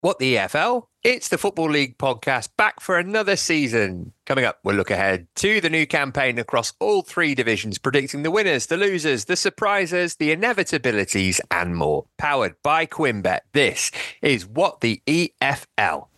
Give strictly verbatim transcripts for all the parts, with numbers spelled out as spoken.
What the E F L? It's the Football League podcast back for another season. Coming up, we'll look ahead to the new campaign across all three divisions, predicting the winners, the losers, the surprises, the inevitabilities, and more. Powered by QuimBet, this is What the E F L.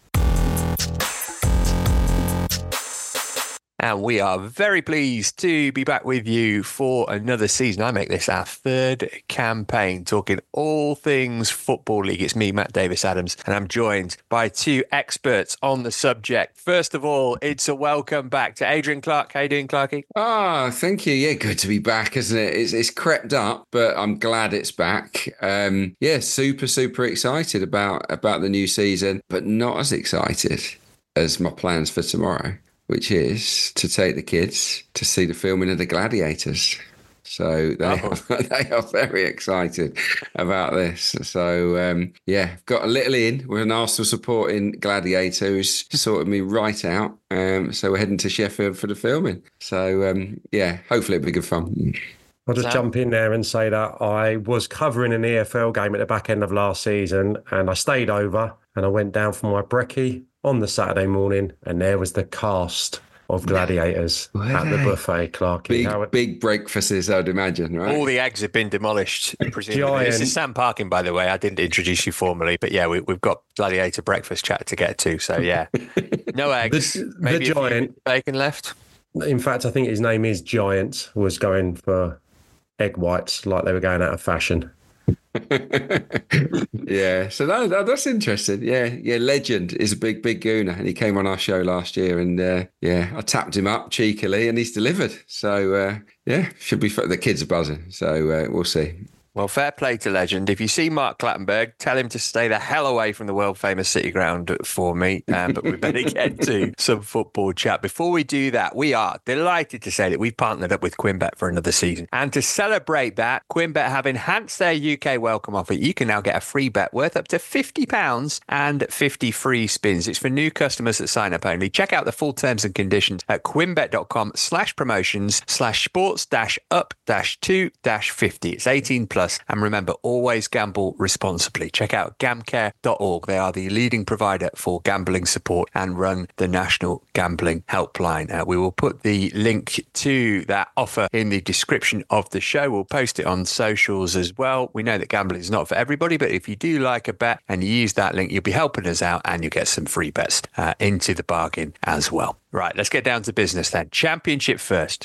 And we are very pleased to be back with you for another season. I make this our third campaign, talking all things Football League. It's me, Matt Davis-Adams, and I'm joined by two experts on the subject. First of all, it's a welcome back to Adrian Clark. How you doing, Clarky? Ah, thank you. Yeah, good to be back, isn't it? It's, it's crept up, but I'm glad it's back. Um, yeah, super, super excited about, about the new season, but not as excited as my plans for tomorrow, which is to take the kids to see the filming of The Gladiators. So they, oh. are, they are very excited about this. So, um, yeah, got a little in with an Arsenal supporting Gladiator who's sorted me right out. Um, so we're heading to Sheffield for the filming. So, um, yeah, hopefully it'll be good fun. I'll just jump in there and say that I was covering an E F L game at the back end of last season, and I stayed over and I went down for my brekkie on the Saturday morning, and there was the cast of Gladiators Were at they? the buffet, Clarky. Big, Howard. big breakfasts, I'd imagine, right? All the eggs have been demolished, presumably. This is Sam Parkin, by the way. I didn't introduce you formally, but yeah, we, we've got Gladiator breakfast chat to get to, so yeah. No eggs. The, Maybe the giant. Bacon left. In fact, I think his name is Giant, was going for egg whites like they were going out of fashion. Yeah, so that, that, that's interesting. Yeah, yeah. Legend is a big, big gooner, and he came on our show last year, and uh, yeah, I tapped him up cheekily, and he's delivered. So uh, yeah, should be the kids are buzzing. So uh, we'll see. Well, fair play to Legend. If you see Mark Clattenburg, tell him to stay the hell away from the world-famous City Ground for me. Um, but we better get to some football chat. Before we do that, we are delighted to say that we've partnered up with QuimBet for another season. And to celebrate that, QuimBet have enhanced their U K welcome offer. You can now get a free bet worth up to fifty pounds and fifty free spins. It's for new customers that sign up only. Check out the full terms and conditions at quimbet.com slash promotions slash sports dash up dash two dash fifty. It's eighteen plus. And remember, always gamble responsibly. Check out gamcare dot org. They are the leading provider for gambling support and run the National Gambling Helpline. Uh, we will put the link to that offer in the description of the show. We'll post it on socials as well. We know that gambling is not for everybody, but if you do like a bet and you use that link, you'll be helping us out and you get some free bets uh, into the bargain as well. Right, let's get down to business then. Championship first.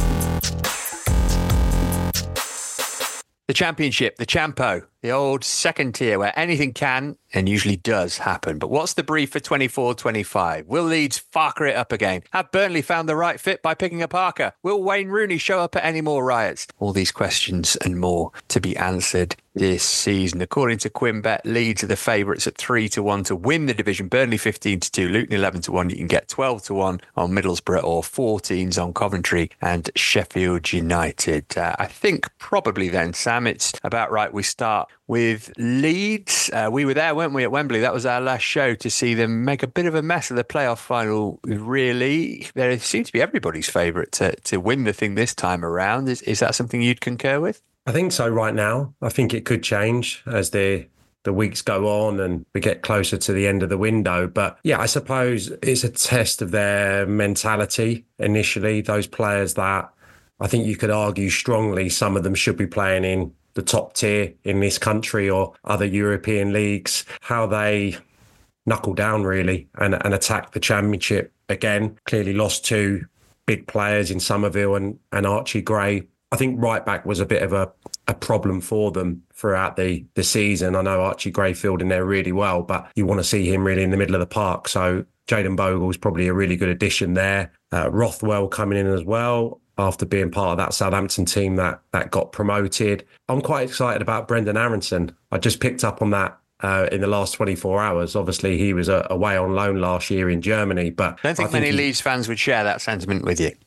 The Championship, the Champo, the old second tier where anything can and usually does happen. But what's the brief for twenty-four twenty-five? Will Leeds farker it up again? Have Burnley found the right fit by picking a Parker? Will Wayne Rooney show up at any more riots? All these questions and more to be answered this season. According to QuimBet, Leeds are the favourites at three to one to win the division. Burnley fifteen to two, Luton eleven to one. You can get twelve to one on Middlesbrough or fourteens on Coventry and Sheffield United. Uh, I think probably then, Sam, it's about right we start with Leeds. Uh, we were there, weren't we, at Wembley? That was our last show to see them make a bit of a mess of the playoff final, really. They seem to be everybody's favourite to, to win the thing this time around. Is, is that something you'd concur with? I think so right now. I think it could change as the the weeks go on and we get closer to the end of the window. But yeah, I suppose it's a test of their mentality initially. Those players that I think you could argue strongly some of them should be playing in the top tier in this country or other European leagues, how they knuckle down really and, and attack the Championship again. Clearly lost two big players in Somerville and, and Archie Gray. I think right back was a bit of a, a problem for them throughout the, the season. I know Archie Gray filled in there really well, but you want to see him really in the middle of the park. So Jayden Bogle's probably a really good addition there. Uh, Rothwell coming in as well after being part of that Southampton team that that got promoted. I'm quite excited about Brendan Aronson. I just picked up on that uh, in the last twenty-four hours. Obviously, he was uh, away on loan last year in Germany. But I don't think, I think many he, Leeds fans would share that sentiment with you.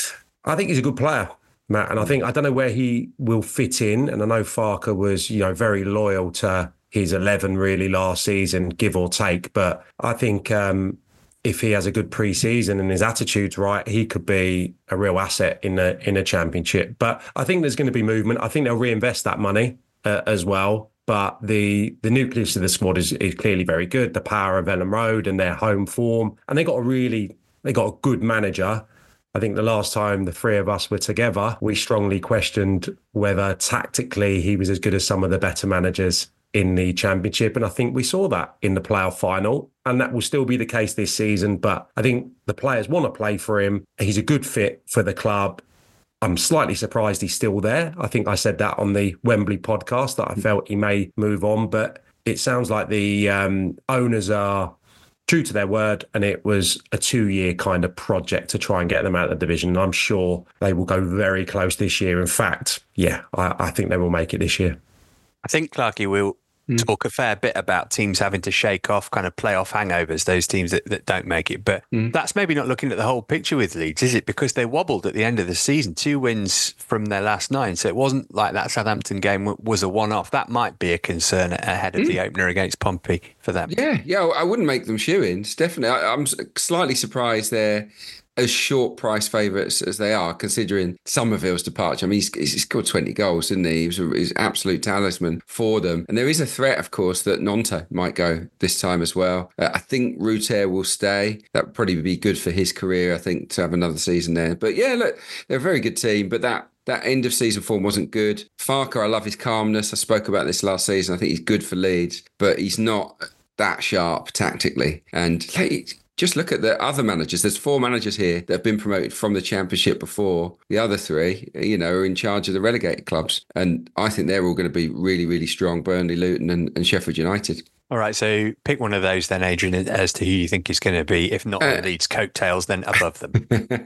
I think he's a good player, Matt. And I think, I don't know where he will fit in. And I know Farker was, you know, very loyal to his eleven really last season, give or take. But I think um, if he has a good pre-season and his attitude's right, he could be a real asset in the in a Championship. But I think there's going to be movement. I think they'll reinvest that money uh, as well. but the the nucleus of the squad is, is clearly very good. The power of Ellen Road and their home form, and they got a really they got a good manager. I think the last time the three of us were together, we strongly questioned whether tactically he was as good as some of the better managers in the Championship. And I think we saw that in the playoff final. And that will still be the case this season. But I think the players want to play for him. He's a good fit for the club. I'm slightly surprised he's still there. I think I said that on the Wembley podcast, that I felt he may move on. But it sounds like the um, owners are true to their word, and it was a two-year kind of project to try and get them out of the division. And I'm sure they will go very close this year. In fact, yeah, I, I think they will make it this year. I think, Clarky, we'll mm. talk a fair bit about teams having to shake off kind of playoff hangovers, those teams that, that don't make it. But mm. that's maybe not looking at the whole picture with Leeds, is it? Because they wobbled at the end of the season, two wins from their last nine. So it wasn't like that Southampton game was a one-off. That might be a concern ahead of mm. the opener against Pompey for them. Yeah, yeah, I wouldn't make them shoo-ins, definitely. I, I'm slightly surprised they're as short price favourites as they are, considering Somerville's departure. I mean, he's, he's scored twenty goals, didn't he? He was an absolute talisman for them. And there is a threat, of course, that Nonto might go this time as well. Uh, I think Ruter will stay. That would probably be good for his career, I think, to have another season there. But yeah, look, they're a very good team, but that That end of season form wasn't good. Farke, I love his calmness. I spoke about this last season. I think he's good for Leeds, but he's not that sharp tactically. And like, just look at the other managers. There's four managers here that have been promoted from the Championship before. The other three, you know, are in charge of the relegated clubs. And I think they're all going to be really, really strong. Burnley, Luton and, and Sheffield United. All right, so pick one of those then, Adrian, as to who you think is going to be, if not uh, on Leeds' coattails, then above them.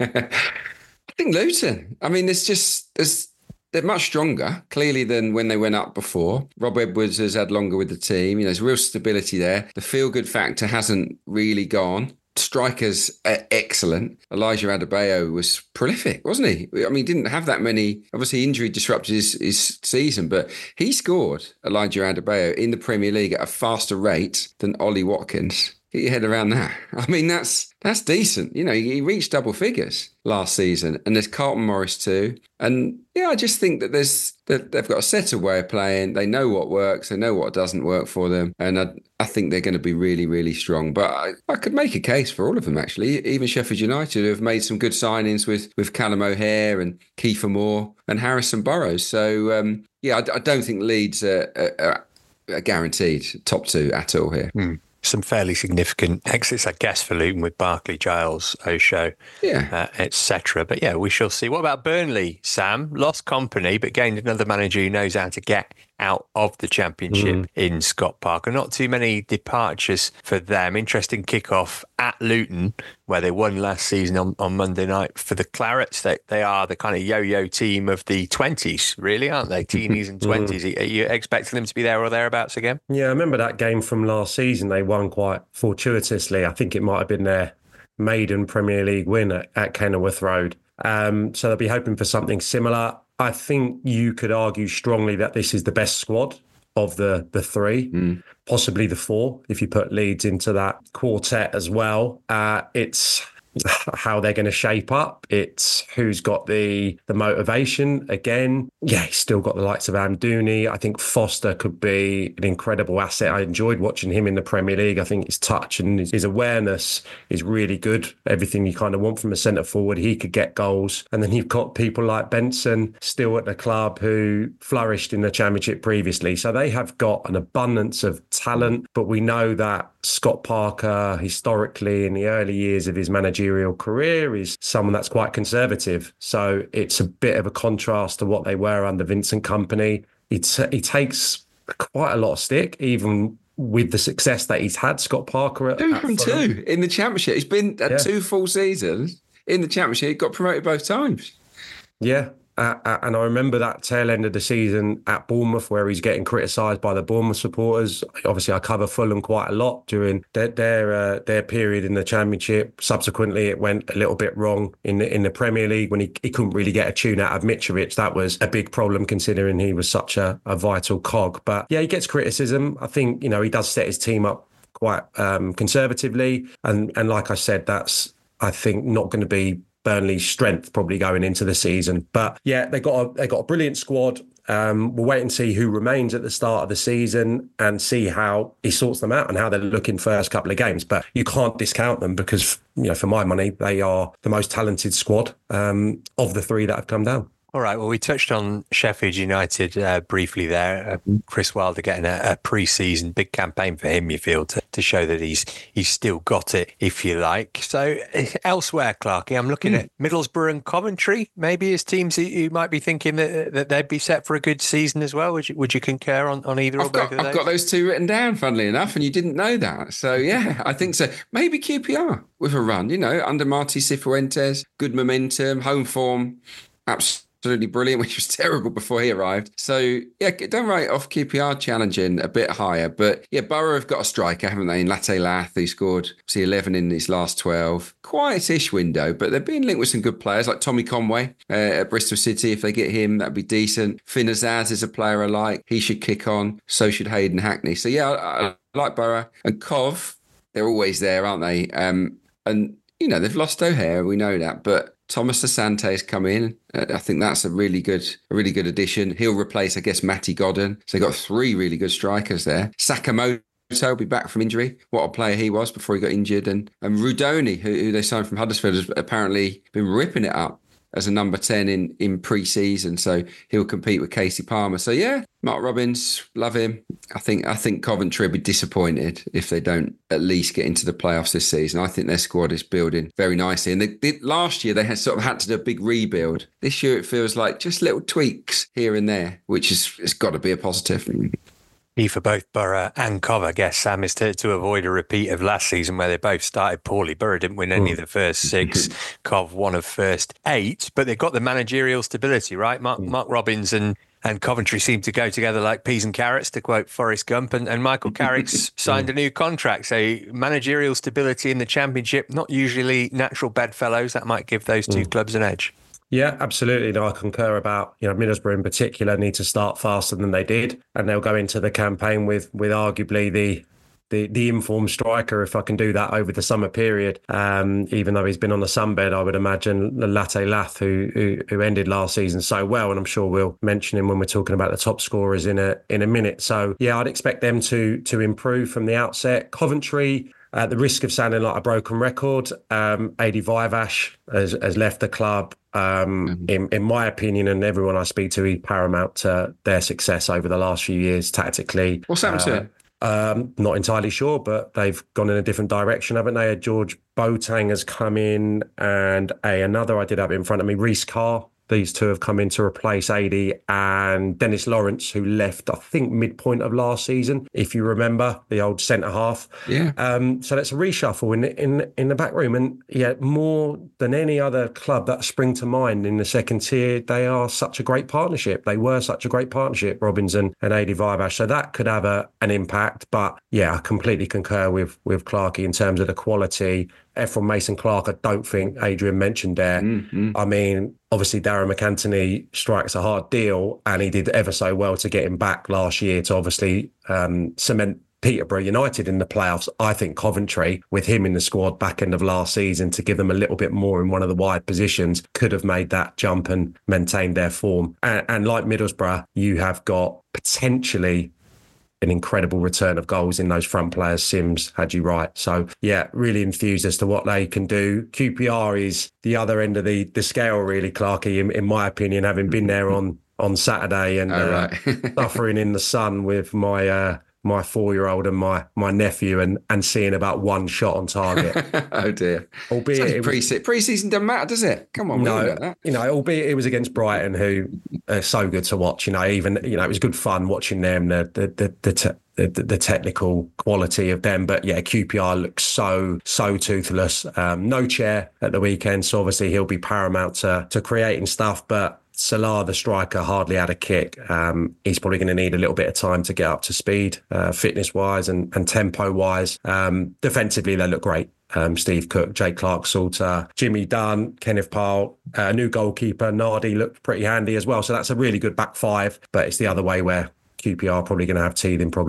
I think Luton. I mean, there's just... there's. They're much stronger, clearly, than when they went up before. Rob Edwards has had longer with the team. You know, there's real stability there. The feel-good factor hasn't really gone. Strikers are excellent. Elijah Adebayo was prolific, wasn't he? I mean, he didn't have that many. Obviously, injury disrupted his, his season, but he scored, Elijah Adebayo, in the Premier League at a faster rate than Ollie Watkins. Get your head around that. I mean, that's that's decent. You know, he reached double figures last season. And there's Carlton Morris too. And yeah, I just think that there's that they've got a settled way of playing. They know what works. They know what doesn't work for them. And I, I think they're going to be really, really strong. But I, I could make a case for all of them, actually. Even Sheffield United, who have made some good signings with, with Callum O'Hare and Kiefer Moore and Harrison Burrows. So, um, yeah, I, I don't think Leeds are, are, are guaranteed top two at all here. Hmm. Some fairly significant exits, I guess, for Luton with Barkley, Giles, Osho, yeah, uh, et cetera. But yeah, we shall see. What about Burnley, Sam? Lost company, but gained another manager who knows how to get out of the Championship mm. in Scott Parker. Not too many departures for them. Interesting kickoff at Luton, where they won last season on, on Monday night for the Clarets. They, they are the kind of yo-yo team of the twenties, really, aren't they? Teenies and twenties. Are you expecting them to be there or thereabouts again? Yeah, I remember that game from last season. They won quite fortuitously. I think it might have been their maiden Premier League win at, at Kenilworth Road. Um, so they'll be hoping for something similar. I think you could argue strongly that this is the best squad of the the three, mm. possibly the four, if you put Leeds into that quartet as well. Uh, it's how they're going to shape up. It's who's got the the motivation. Again, yeah, he's still got the likes of Amdouni. I think Foster could be an incredible asset. I enjoyed watching him in the Premier League. I think his touch and his, his awareness is really good. Everything you kind of want from a centre forward. He could get goals. And then you've got people like Benson still at the club who flourished in the Championship previously. So they have got an abundance of talent, but we know that Scott Parker, historically, in the early years of his managerial career, is someone that's quite conservative. So it's a bit of a contrast to what they were under Vincent Kompany. He, t- he takes quite a lot of stick, even with the success that he's had. Scott Parker at, two from two in the Championship. He's been at yeah. two full seasons in the Championship. He got promoted both times. Yeah. Uh, and I remember that tail end of the season at Bournemouth where he's getting criticised by the Bournemouth supporters. Obviously, I cover Fulham quite a lot during their their, uh, their period in the Championship. Subsequently, it went a little bit wrong in the, in the Premier League when he, he couldn't really get a tune out of Mitrovic. That was a big problem considering he was such a, a vital cog. But yeah, he gets criticism. I think, you know, he does set his team up quite um, conservatively. And, and like I said, that's, I think, not going to be Burnley's strength probably going into the season. But yeah, they got a, they got a brilliant squad. Um, we'll wait and see who remains at the start of the season and see how he sorts them out and how they look in first couple of games. But you can't discount them because, you know, for my money, they are the most talented squad um, of the three that have come down. All right. Well, we touched on Sheffield United uh, briefly there. Uh, Chris Wilder getting a, a pre-season big campaign for him, you feel, to, to show that he's he's still got it, if you like. So elsewhere, Clarky, I'm looking mm. at Middlesbrough and Coventry. Maybe as teams you might be thinking that, that they'd be set for a good season as well. Would you, would you concur on, on either I've or got, both of those? I've got those two written down, funnily enough, and you didn't know that. So yeah, I think so. Maybe Q P R with a run, you know, under Marti Cifuentes, good momentum, home form, absolutely. Absolutely brilliant, which was terrible before he arrived. So, yeah, don't write off Q P R challenging a bit higher. But, yeah, Borough have got a striker, haven't they, in Latte Lath, who scored, see, eleven in his last twelve. Quietish window, but they're being linked with some good players, like Tommy Conway uh, at Bristol City. If they get him, that'd be decent. Finn Azaz is a player I like. He should kick on. So should Hayden Hackney. So, yeah, I, I like Borough. And Cov, they're always there, aren't they? Um, and, you know, they've lost O'Hare, we know that, but Thomas Asante's come in. Uh, I think that's a really good, a really good addition. He'll replace, I guess, Matty Godden. So they've got three really good strikers there. Sakamoto will be back from injury. What a player he was before he got injured. And, and Rudoni, who, who they signed from Huddersfield, has apparently been ripping it up as a number ten in, in pre-season. So he'll compete with Casey Palmer. So yeah, Mark Robbins, love him. I think I think Coventry will be disappointed if they don't at least get into the playoffs this season. I think their squad is building very nicely. And they, they, last year they had sort of had to do a big rebuild. This year it feels like just little tweaks here and there, which is it's got to be a positive. Key for both Borough and Cov, I guess, Sam, is to, to avoid a repeat of last season where they both started poorly. Borough didn't win any mm. of the first six, Cov won of first eight, but they've got the managerial stability, right? Mark, mm. Mark Robbins and, and Coventry seem to go together like peas and carrots, to quote Forrest Gump, and, and Michael Carrick's signed a new contract. So managerial stability in the Championship, not usually natural bedfellows. That might give those two mm. clubs an edge. Yeah, absolutely. No, I concur about, you know, Middlesbrough in particular need to start faster than they did. And they'll go into the campaign with with arguably the the, the informed striker, if I can do that over the summer period. Um, even though he's been on the sunbed, I would imagine Latte Lath, who, who who ended last season so well. And I'm sure we'll mention him when we're talking about the top scorers in a in a minute. So, yeah, I'd expect them to to improve from the outset. Coventry, at the risk of sounding like a broken record, um, Adi Vivash has, has left the club. Um, mm-hmm. in, in my opinion, and everyone I speak to, he's paramount to their success over the last few years tactically. What's happened uh, to it? Um, not entirely sure, but they've gone in a different direction, haven't they? George Boateng has come in, and a, another I did have it in front of me, Reece Carr. These two have come in to replace Adi and Dennis Lawrence, who left, I think, midpoint of last season, if you remember, the old centre half. Yeah. Um, so that's a reshuffle in in in the back room. And yeah, more than any other club that spring to mind in the second tier, they are such a great partnership. They were such a great partnership, Robbins and, and Adi Vivash. So that could have a an impact. But yeah, I completely concur with, with Clarkey in terms of the quality. From Mason Clark, I don't think Adrian mentioned there. Mm-hmm. I mean, obviously Darren McAntony strikes a hard deal, and he did ever so well to get him back last year to obviously um, cement Peterborough United in the playoffs. I think Coventry, with him in the squad back end of last season, to give them a little bit more in one of the wide positions, could have made that jump and maintained their form. And, and like Middlesbrough, you have got potentially an incredible return of goals in those front players, Sims, Hadji Wright. So, yeah, really enthused as to what they can do. Q P R is the other end of the, the scale, really, Clarkey, in, in my opinion, having been there on, on Saturday and oh, right. uh, suffering in the sun with my uh, my four-year-old and my my nephew and, and seeing about one shot on target. Oh, dear. Albeit it pre-season, was, pre-season doesn't matter, does it? Come on, no, we know that. You know, albeit it was against Brighton, who are so good to watch. You know, even, you know, it was good fun watching them, the the the, the te- The, the technical quality of them. But yeah, Q P R looks so, so toothless. Um, no chair at the weekend, so obviously he'll be paramount to, to creating stuff. But Salah, the striker, hardly had a kick. Um, he's probably going to need a little bit of time to get up to speed, uh, fitness-wise and, and tempo-wise. Um, defensively, they look great. Um, Steve Cook, Jake Clark-Salter, Jimmy Dunn, Kenneth Powell, uh, new goalkeeper, Nardi looked pretty handy as well. So that's a really good back five. But it's the other way where Q P R are probably going to have teething problems.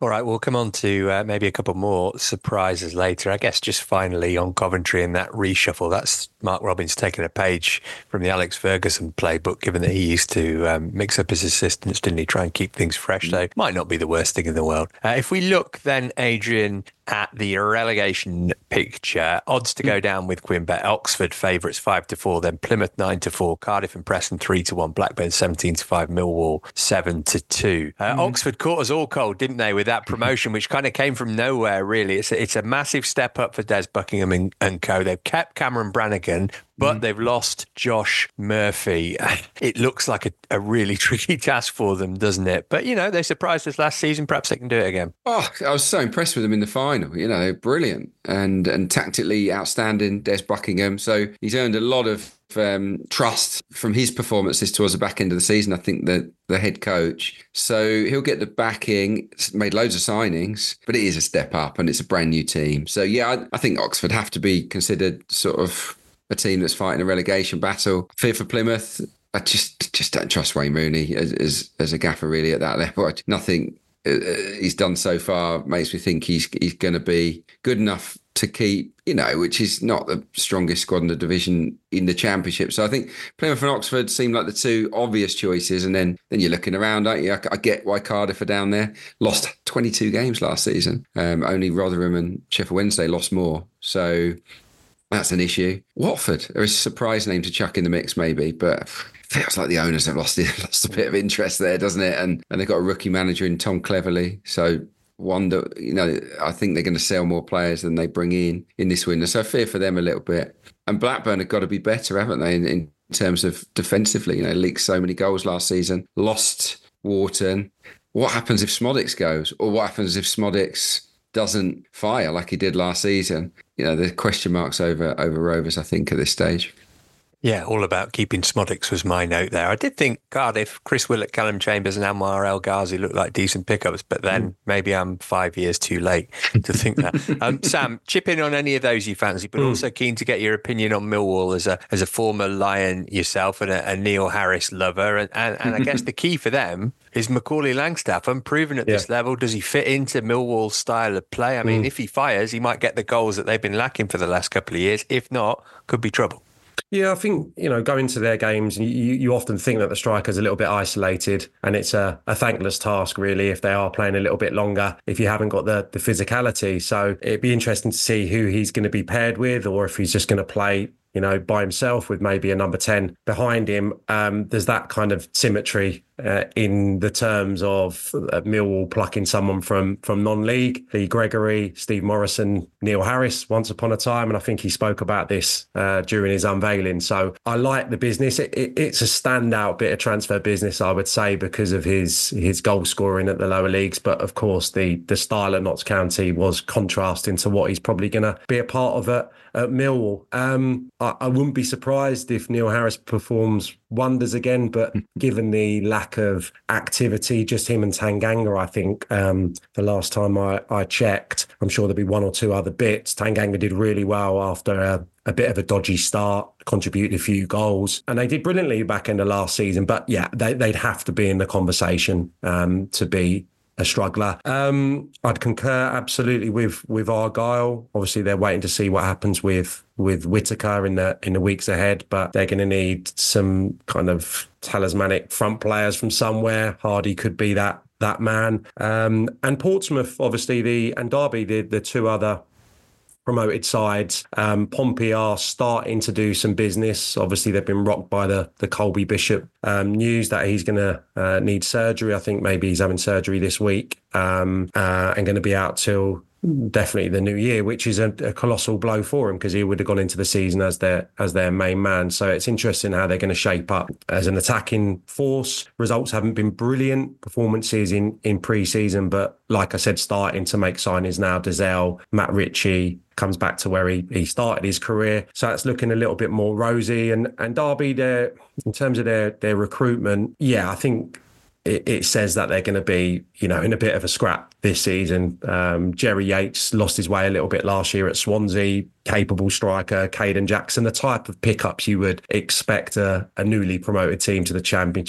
All right, we'll come on to uh, maybe a couple more surprises later. I guess just finally on Coventry and that reshuffle, that's Mark Robins taking a page from the Alex Ferguson playbook, given that he used to um, mix up his assistants, didn't he? Try and keep things fresh, though. Might not be the worst thing in the world. Uh, if we look then, Adrian, at the relegation picture, odds to go down with Quinbet: Oxford favourites five to four, then Plymouth nine to four, Cardiff and Preston three to one, Blackburn seventeen to five, Millwall seven to two. Uh, mm. Oxford caught us all cold, didn't they, with that promotion, which kind of came from nowhere, really. It's a, it's a massive step up for Des Buckingham and, and co. They've kept Cameron Brannigan, but mm. they've lost Josh Murphy. It looks like a, a really tricky task for them, doesn't it? But, you know, they surprised us last season. Perhaps they can do it again. Oh, I was so impressed with them in the final. You know, brilliant and and tactically outstanding, Des Buckingham. So he's earned a lot of um, trust from his performances towards the back end of the season. I think that the head coach. So he'll get the backing, made loads of signings, but it is a step up and it's a brand new team. So, yeah, I, I think Oxford have to be considered sort of a team that's fighting a relegation battle. Fear for Plymouth. I just just don't trust Wayne Rooney as as, as a gaffer really at that level. Nothing he's done so far makes me think he's he's going to be good enough to keep, you know, which is not the strongest squad in the division in the Championship. So I think Plymouth and Oxford seem like the two obvious choices. And then then you're looking around, aren't you? I, I get why Cardiff are down there. Lost twenty-two games last season. Um, only Rotherham and Sheffield Wednesday lost more. So that's an issue. Watford, there is a surprise name to chuck in the mix maybe, but feels like the owners have lost lost a bit of interest there, doesn't it? And and they've got a rookie manager in Tom Cleverley. So wonder, you know, I think they're going to sell more players than they bring in in this window. So I fear for them a little bit. And Blackburn have got to be better, haven't they, in, in terms of defensively? You know, leaked so many goals last season, lost Wharton. What happens if Smodix goes? Or what happens if Smodix doesn't fire like he did last season? You know, there's question marks over over Rovers, I think, at this stage. Yeah, all about keeping Smodix was my note there. I did think Cardiff, Chris Willett, Callum Chambers and Anwar El Ghazi looked like decent pickups, but then mm. maybe I'm five years too late to think that. um, Sam, chip in on any of those you fancy, but mm. also keen to get your opinion on Millwall as a as a former Lion yourself and a, a Neil Harris lover. And, and, and I guess the key for them is Macaulay Langstaff. Unproven at yeah. this level. Does he fit into Millwall's style of play? I mean, mm. if he fires, he might get the goals that they've been lacking for the last couple of years. If not, could be trouble. Yeah, I think, you know, going to their games, you, you often think that the striker's a little bit isolated and it's a, a thankless task, really, if they are playing a little bit longer, if you haven't got the, the physicality. So it'd be interesting to see who he's going to be paired with or if he's just going to play, you know, by himself with maybe a number ten behind him. Um, there's that kind of symmetry uh, in the terms of uh, Millwall plucking someone from from non-league, Lee Gregory, Steve Morrison, Neil Harris once upon a time. And I think he spoke about this uh, during his unveiling. So I like the business. It, it, it's a standout bit of transfer business, I would say, because of his his goal scoring at the lower leagues. But of course, the, the style at Notts County was contrasting to what he's probably going to be a part of at, at Millwall. Um, I, I wouldn't be surprised if Neil Harris performs wonders again, but given the lack of activity, just him and Tanganga, I think um, the last time I, I checked, I'm sure there'll be one or two other bits. Tanganga did really well after a, a bit of a dodgy start, contributed a few goals, and they did brilliantly back end of last season. But yeah, they, they'd have to be in the conversation um, to be a struggler. Um, I'd concur absolutely with with Argyle. Obviously, they're waiting to see what happens with with Whittaker in the in the weeks ahead, but they're going to need some kind of talismanic front players from somewhere. Hardy could be that that man. Um, and Portsmouth, obviously, the and Derby, the the two other promoted sides. Um, Pompey are starting to do some business. Obviously, they've been rocked by the the Colby Bishop um, news that he's going to uh, need surgery. I think maybe he's having surgery this week um, uh, and going to be out till definitely the new year, which is a, a colossal blow for him because he would have gone into the season as their as their main man. So it's interesting how they're going to shape up as an attacking force. Results haven't been brilliant, performances in in pre-season, but like I said, starting to make signings now. Dazelle, Matt Ritchie comes back to where he, he started his career. So it's looking a little bit more rosy. And and Derby, they're, in terms of their their recruitment, yeah, I think It, it says that they're going to be, you know, in a bit of a scrap this season. Um, Jerry Yates lost his way a little bit last year at Swansea. Capable striker, Caden Jackson, the type of pickups you would expect a, a newly promoted team to the Championship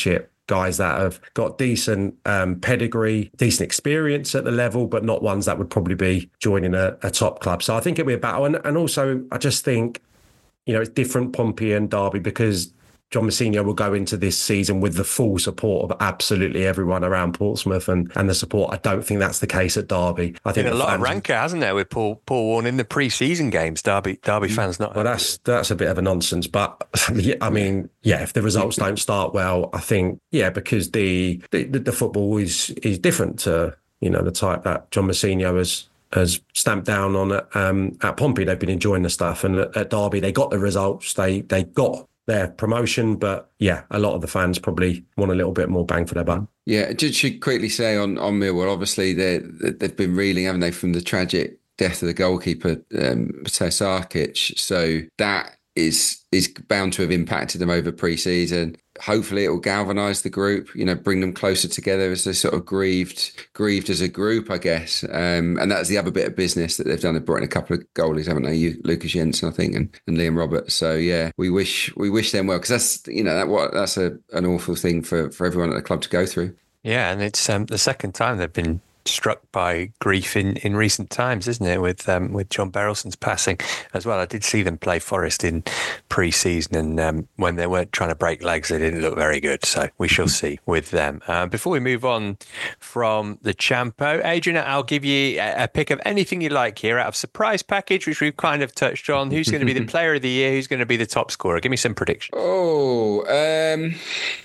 guys that have got decent um, pedigree, decent experience at the level, but not ones that would probably be joining a, a top club. So I think it'll be a battle. And, and also, I just think, you know, it's different Pompey and Derby because John Mousinho will go into this season with the full support of absolutely everyone around Portsmouth and, and the support. I don't think that's the case at Derby. I think been a lot of rancor, hasn't there, with Paul Paul Warne in the pre-season games? Derby Derby fans not. Well, that's that's a bit of a nonsense. But I mean, yeah, if the results don't start well, I think yeah, because the the, the football is is different to, you know, the type that John Mousinho has. has stamped down on it. Um, at Pompey, they've been enjoying the stuff, and at, at Derby, they got the results. They they got their promotion, but yeah, a lot of the fans probably want a little bit more bang for their buck. Yeah, just should quickly say on on Millwall, obviously they they've been reeling, haven't they, from the tragic death of the goalkeeper, um, Mateo Sarkic. So that is is bound to have impacted them over pre-season. Hopefully it will galvanise the group, you know, bring them closer together as they sort of grieved grieved as a group, I guess. Um, and that's the other bit of business that they've done. They've brought in a couple of goalies, haven't they? You, Lucas Jensen, I think, and, and Liam Roberts. So yeah, we wish we wish them well, because that's, you know, that what that's a an awful thing for, for everyone at the club to go through. Yeah, and it's um, the second time they've been struck by grief in, in recent times, isn't it? With um, with John Berylson's passing as well. I did see them play Forest in pre-season, and um, when they weren't trying to break legs, they didn't look very good. So we shall see with them. Uh, before we move on from the Champo, Adrian, I'll give you a, a pick of anything you like here out of surprise package, which we've kind of touched on. Who's going to be the player of the year? Who's going to be the top scorer? Give me some predictions. Oh, um...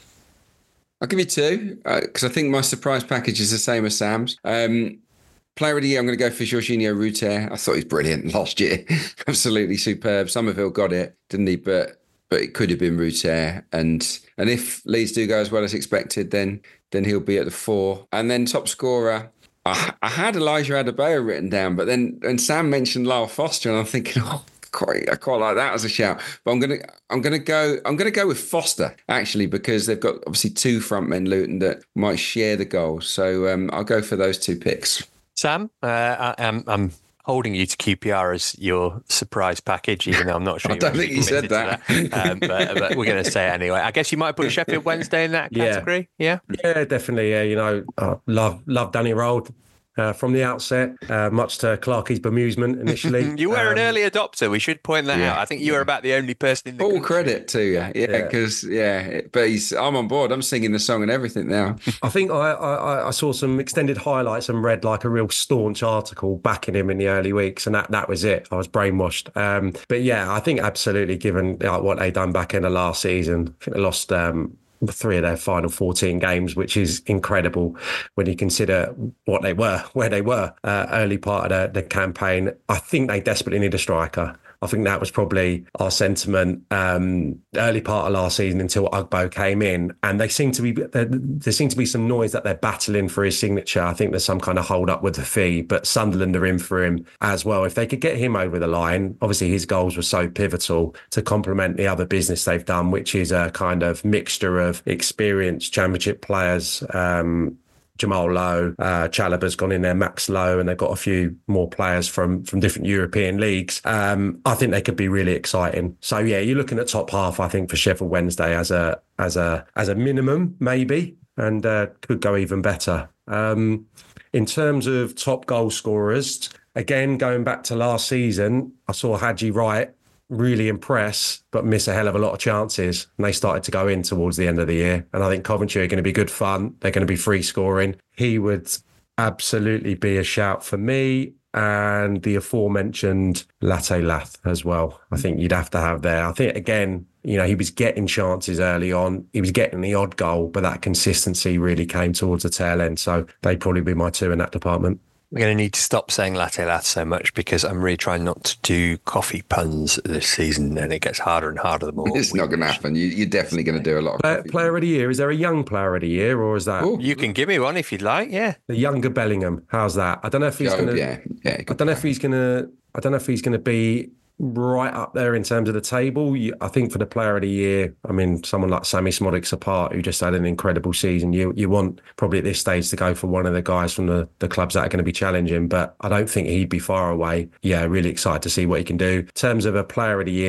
I'll give you two, because uh, I think my surprise package is the same as Sam's. Um, player of the year, I'm going to go for Jorginho Rutter. I thought he was brilliant last year. Absolutely superb. Somerville got it, didn't he? But but it could have been Rutter. And and if Leeds do go as well as expected, then then he'll be at the four. And then top scorer, I, I had Elijah Adebayo written down, but then and Sam mentioned Lyle Foster, and I'm thinking, oh, Quite, I quite like that as a shout, but I'm gonna, I'm gonna go, I'm gonna go with Foster actually, because they've got obviously two front men, Luton, that might share the goals. So um, I'll go for those two picks. Sam, uh, I, I'm, I'm holding you to Q P R as your surprise package, even though I'm not sure. I don't think you said that, that. Um, but, but we're going to say it anyway. I guess you might put Sheffield Wednesday in that category. Yeah, yeah, yeah definitely. Yeah, you know, uh, love, love Danny Rold. Uh, from the outset, uh, much to Clarkie's bemusement initially. You were um, an early adopter. We should point that yeah, out. I think you were about the only person in the Full country. credit to you. Yeah, because, yeah. yeah, but he's, I'm on board. I'm singing the song and everything now. I think I, I, I saw some extended highlights and read like a real staunch article backing him in the early weeks, and that, that was it. I was brainwashed. Um, but yeah, I think absolutely, given like, what they done back in the last season, I think they lost... Um, three of their final fourteen games, which is incredible when you consider what they were, where they were uh, early part of the, the campaign. I think they desperately need a striker. I think that was probably our sentiment um, early part of last season until Ugbo came in, and they seem to be there, there seems to be some noise that they're battling for his signature. I think there's some kind of hold up with the fee, but Sunderland are in for him as well. If they could get him over the line, obviously his goals were so pivotal to complement the other business they've done, which is a kind of mixture of experienced championship players. Um, Jamal Lowe, uh, Chalaba's gone in there, Max Lowe, and they've got a few more players from from different European leagues. Um, I think they could be really exciting. So yeah, you're looking at top half, I think, for Sheffield Wednesday as a as a as a minimum, maybe, and uh, could go even better. Um, in terms of top goal scorers, again, going back to last season, I saw Haji Wright really impress, but miss a hell of a lot of chances. And they started to go in towards the end of the year. And I think Coventry are going to be good fun. They're going to be free scoring. He would absolutely be a shout for me. And the aforementioned Latte Lath as well. I think you'd have to have there. I think, again, you know, he was getting chances early on. He was getting the odd goal, but that consistency really came towards the tail end. So they'd probably be my two in that department. We're going to need to stop saying latte latte so much, because I'm really trying not to do coffee puns this season, and it gets harder and harder the more. It's not going to happen. You, you're definitely going to do a lot of player, coffee player of the year. Is there a young player of the year, or is that? Ooh, you can give me one if you'd like. Yeah, the younger Bellingham. How's that? I don't know if he's oh, going to. Yeah, yeah. I don't know if he's going to. I don't know if he's going to be right up there in terms of the table. I think for the player of the year, I mean, someone like Sammy Smodics apart, who just had an incredible season, you you want probably at this stage to go for one of the guys from the, the clubs that are going to be challenging, but I don't think he'd be far away. Yeah, really excited to see what he can do. In terms of a player of the year,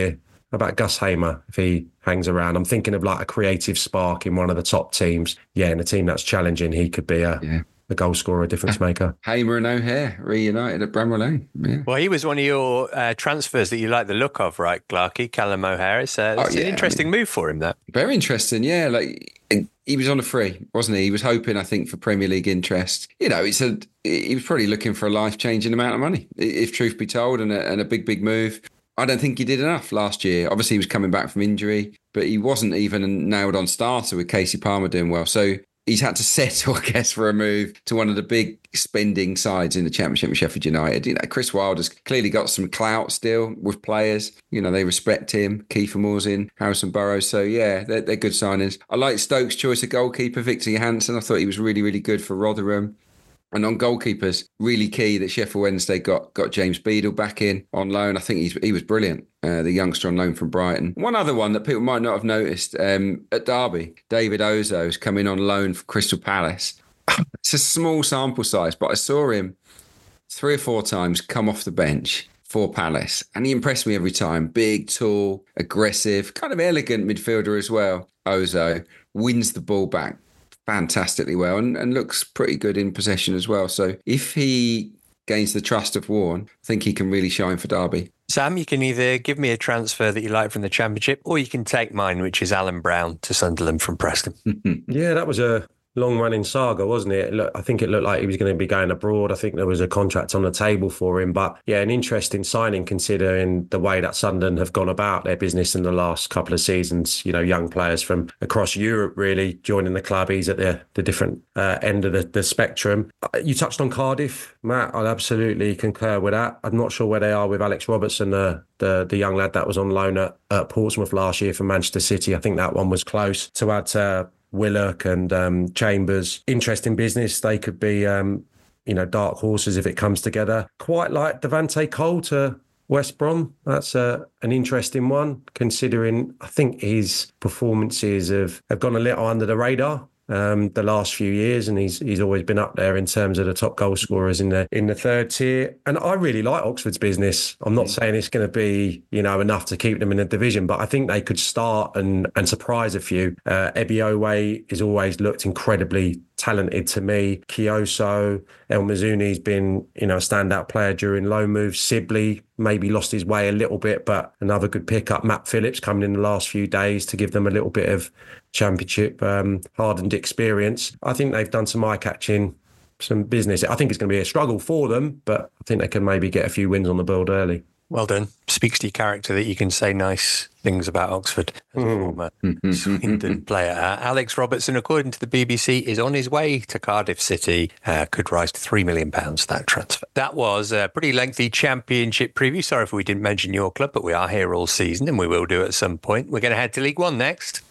about Gus Hamer if he hangs around? I'm thinking of like a creative spark in one of the top teams. Yeah, in a team that's challenging, he could be a, yeah. a goal scorer, a difference maker. Hamer and O'Hare reunited at Bramwell Lane. Yeah. Well, he was one of your uh, transfers that you like the look of, right, Clarkey? Callum O'Hare. It's, uh, it's oh, yeah, an interesting I mean, move for him, that. Very interesting, yeah. Like he was on a free, wasn't he? He was hoping, I think, for Premier League interest. You know, it's a, he was probably looking for a life-changing amount of money, if truth be told, and a, and a big, big move. I don't think he did enough last year. Obviously, he was coming back from injury, but he wasn't even nailed on starter with Casey Palmer doing well. So he's had to settle, I guess, for a move to one of the big spending sides in the Championship with Sheffield United. You know, Chris Wilder's clearly got some clout still with players. You know, they respect him. Kiefer Moore's in, Harrison Burrows. So, yeah, they're, they're good signings. I like Stoke's choice of goalkeeper, Victor Johansson. I thought he was really, really good for Rotherham. And on goalkeepers, really key that Sheffield Wednesday got got James Beadle back in on loan. I think he's he was brilliant, uh, the youngster on loan from Brighton. One other one that people might not have noticed, um, at Derby, David Ozo's come in on loan for Crystal Palace. It's a small sample size, but I saw him three or four times come off the bench for Palace. And he impressed me every time. Big, tall, aggressive, kind of elegant midfielder as well. Ozo wins the ball back fantastically well and, and looks pretty good in possession as well. So if he gains the trust of Warne, I think he can really shine for Derby. Sam, you can either give me a transfer that you like from the Championship, or you can take mine, which is Alan Brown to Sunderland from Preston. Yeah, that was a long-running saga, wasn't it? Look, I think it looked like he was going to be going abroad. I think there was a contract on the table for him. But yeah, an interesting signing considering the way that Sunderland have gone about their business in the last couple of seasons. You know, young players from across Europe really joining the club. He's at the, the different uh, end of the, the spectrum. You touched on Cardiff, Matt. I'd absolutely concur with that. I'm not sure where they are with Alex Robertson, the the, the young lad that was on loan at, at Portsmouth last year from Manchester City. I think that one was close to add to Willock and um, Chambers. Interesting business. They could be, um, you know, dark horses if it comes together. Quite like Devante Cole to West Brom. That's a, an interesting one, considering I think his performances have, have gone a little under the radar um, the last few years, and he's he's always been up there in terms of the top goal scorers in the in the third tier. And I really like Oxford's business. I'm not saying it's going to be, you know, enough to keep them in the division, but I think they could start and and surprise a few. Uh, Ebiowe has always looked incredibly talented to me. Kioso, El Mizuni's been, you know, a standout player during loan moves. Sibley maybe lost his way a little bit, but another good pickup. Matt Phillips coming in the last few days to give them a little bit of Championship um, hardened experience. I think they've done some eye-catching, some business. I think it's going to be a struggle for them, but I think they can maybe get a few wins on the board early. Well done. Speaks to your character that you can say nice things about Oxford as a former Swindon player. Uh, Alex Robertson, according to the B B C, is on his way to Cardiff City. Uh, could rise to three million pounds, that transfer. That was a pretty lengthy Championship preview. Sorry if we didn't mention your club, but we are here all season and we will do at some point. We're going to head to League One next.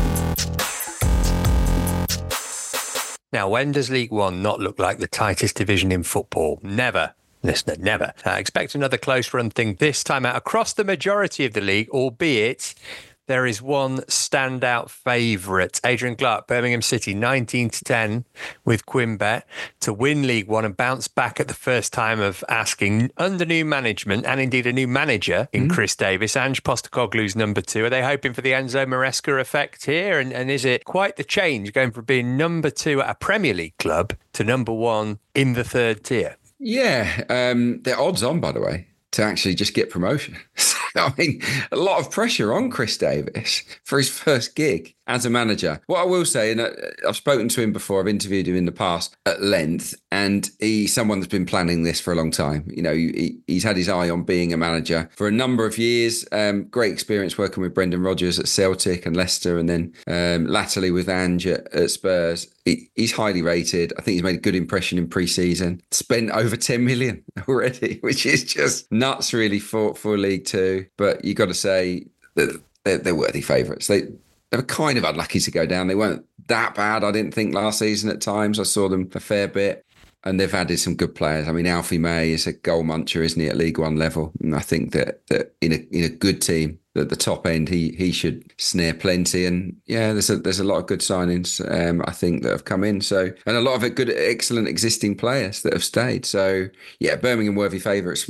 Now, when does League One not look like the tightest division in football? Never. Listener, never. Uh, expect another close run thing this time out across the majority of the league, albeit there is one standout favourite. Adrian Clark, Birmingham City, nineteen to ten with Quimber to win League One and bounce back at the first time of asking, under new management and indeed a new manager in mm-hmm. Chris Davis. Ange Postecoglou's number two. Are they hoping for the Enzo Maresca effect here? And, and is it quite the change going from being number two at a Premier League club to number one in the third tier? Yeah, um, they're odds on, by the way, to actually just get promotion. I mean, a lot of pressure on Chris Davis for his first gig as a manager. What I will say, and I've spoken to him before, I've interviewed him in the past at length, and he's someone that's been planning this for a long time. You know, he, he's had his eye on being a manager for a number of years. Um, great experience working with Brendan Rodgers at Celtic and Leicester, and then um, latterly with Ange at, at Spurs. He, he's highly rated. I think he's made a good impression in pre-season. Spent over ten million already, which is just nuts really for, for League Two. But you got to say that they're, they're worthy favourites. They, they were kind of unlucky to go down. They weren't that bad, I didn't think, last season at times. I saw them a fair bit. And they've added some good players. I mean, Alfie May is a goal muncher, isn't he, at League One level? And I think that, that in a in a good team, at the top end, he he should snare plenty. And yeah, there's a there's a lot of good signings, um, I think, that have come in. So, and a lot of it good, excellent existing players that have stayed. So yeah, Birmingham worthy favourites for me.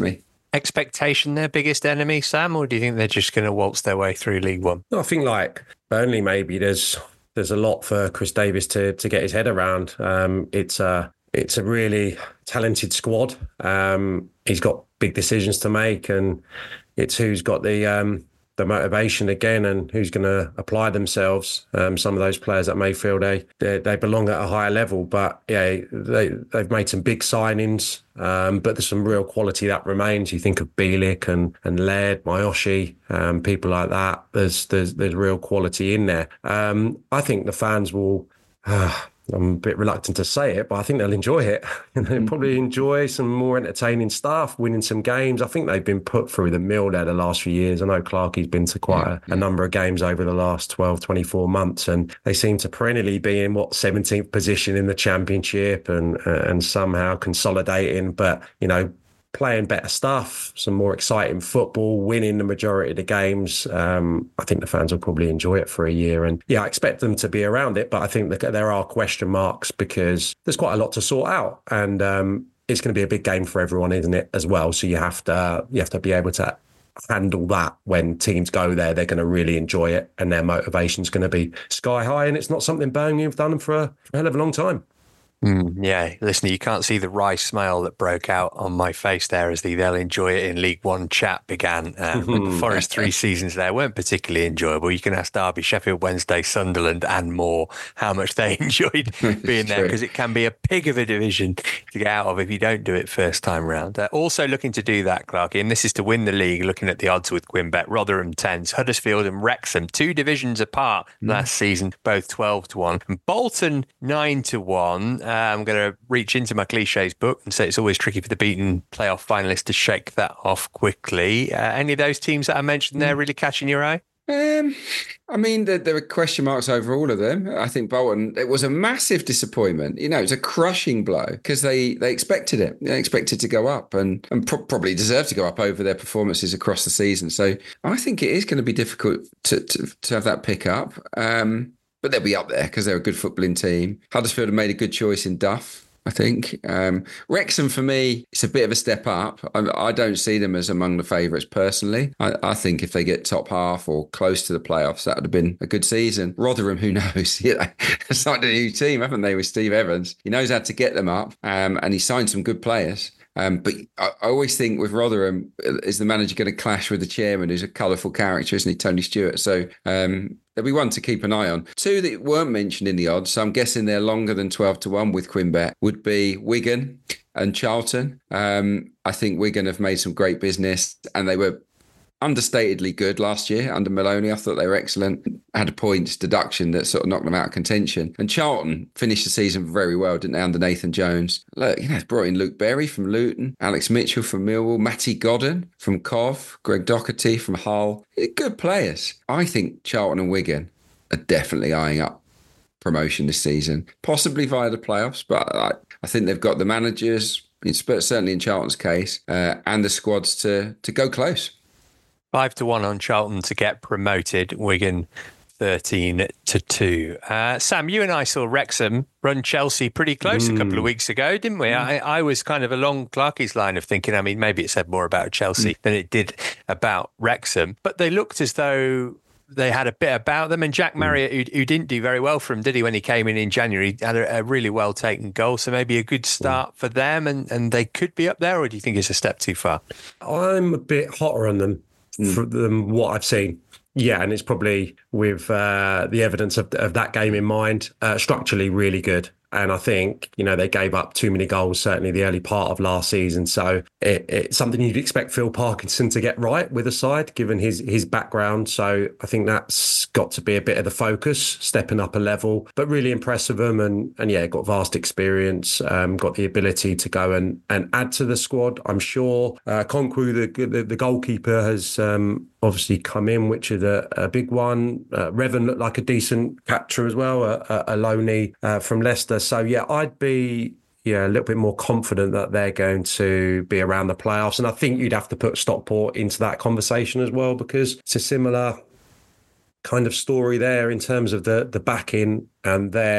expectation their biggest enemy, Sam, or do you think they're just going to waltz their way through League One? I think like Burnley, maybe there's there's a lot for Chris Davies to to get his head around. Um, it's a it's a really talented squad. Um, he's got big decisions to make, and it's who's got the um, the motivation again, and who's going to apply themselves. Um, some of those players that may feel they, they they belong at a higher level, but yeah, they they've made some big signings, um, but there's some real quality that remains. You think of Bielik and and Laird, Miyoshi, um, people like that. There's there's there's real quality in there. Um, I think the fans will. Uh, I'm a bit reluctant to say it, but I think they'll enjoy it. They'll probably enjoy some more entertaining stuff, winning some games. I think they've been put through the mill there the last few years. I know Clarkie's been to quite yeah, a, yeah. a number of games over the last twelve, twenty-four months, and they seem to perennially be in, what, seventeenth position in the Championship and, uh, and somehow consolidating. But, you know, playing better stuff, some more exciting football, winning the majority of the games. Um, I think the fans will probably enjoy it for a year. And yeah, I expect them to be around it, but I think that there are question marks because there's quite a lot to sort out. And um, it's going to be a big game for everyone, isn't it, as well? So you have to you have to be able to handle that. When teams go there, they're going to really enjoy it and their motivation's going to be sky high. And it's not something Birmingham have done for a, for a hell of a long time. Mm, yeah, listen, you can't see the wry smile that broke out on my face there as the they'll enjoy it in League One chat began. Um, the Forest three seasons there weren't particularly enjoyable. You can ask Derby, Sheffield Wednesday, Sunderland and more how much they enjoyed being there, because it can be a pig of a division to get out of if you don't do it first time round. Uh, also looking to do that, Clarky, and this is to win the league, looking at the odds with Quinbet, Rotherham tens, Huddersfield and Wrexham, two divisions apart mm. last season, both twelve to one. And Bolton nine to one. Uh, I'm going to reach into my cliches book and say it's always tricky for the beaten playoff finalists to shake that off quickly. Uh, any of those teams that I mentioned there really catching your eye? Um, I mean, there, there are question marks over all of them. I think Bolton, it was a massive disappointment. You know, it's a crushing blow because they, they expected it. They expected to go up and, and pro- probably deserve to go up over their performances across the season. So I think it is going to be difficult to, to, to have that pick up. Um, But they'll be up there because they're a good footballing team. Huddersfield have made a good choice in Duff, I think. Um, Wrexham, for me, it's a bit of a step up. I, I don't see them as among the favourites personally. I, I think if they get top half or close to the playoffs, that would have been a good season. Rotherham, who knows? You know, it's like a new team, haven't they, with Steve Evans? He knows how to get them up, um, and he signed some good players. Um, but I, I always think with Rotherham, is the manager going to clash with the chairman, who's a colourful character, isn't he, Tony Stewart? So um, there'll be one to keep an eye on. Two that weren't mentioned in the odds, so I'm guessing they're longer than twelve to one with Quinbet, would be Wigan and Charlton. Um, I think Wigan have made some great business, and they were understatedly good last year under Maloney. I thought they were excellent. Had a points deduction that sort of knocked them out of contention. And Charlton finished the season very well, didn't they, under Nathan Jones? Look, you know, it's brought in Luke Berry from Luton, Alex Mitchell from Millwall, Matty Godden from Cov, Greg Doherty from Hull. Good players. I think Charlton and Wigan are definitely eyeing up promotion this season, possibly via the playoffs, but I, I think they've got the managers, certainly in Charlton's case, uh, and the squads to to go close. Five to one on Charlton to get promoted. Wigan thirteen to two. Uh, Sam, you and I saw Wrexham run Chelsea pretty close mm. a couple of weeks ago, didn't we? Mm. I, I was kind of along Clarkie's line of thinking, I mean, maybe it said more about Chelsea mm. than it did about Wrexham, but they looked as though they had a bit about them. And Jack Marriott, who, who didn't do very well for him, did he, when he came in in January, had a, a really well taken goal. So maybe a good start for them, and, and they could be up there, or do you think it's a step too far? I'm a bit hotter on them mm. than what I've seen. Yeah, and it's probably with uh, the evidence of, of that game in mind, uh, structurally really good. And I think, you know, they gave up too many goals, certainly the early part of last season. So it, it's something you'd expect Phil Parkinson to get right with a side, given his his background. So I think that's got to be a bit of the focus, stepping up a level, but really impressed with them. And, and yeah, got vast experience, um, got the ability to go and, and add to the squad, I'm sure. Uh, Konkwu, the, the, the goalkeeper, has um, obviously come in, which is a, a big one. Uh, Revan looked like a decent catcher as well, a, a, a loanee uh, from Leicester. So, yeah, I'd be yeah, a little bit more confident that they're going to be around the playoffs. And I think you'd have to put Stockport into that conversation as well, because it's a similar kind of story there in terms of the, the backing and their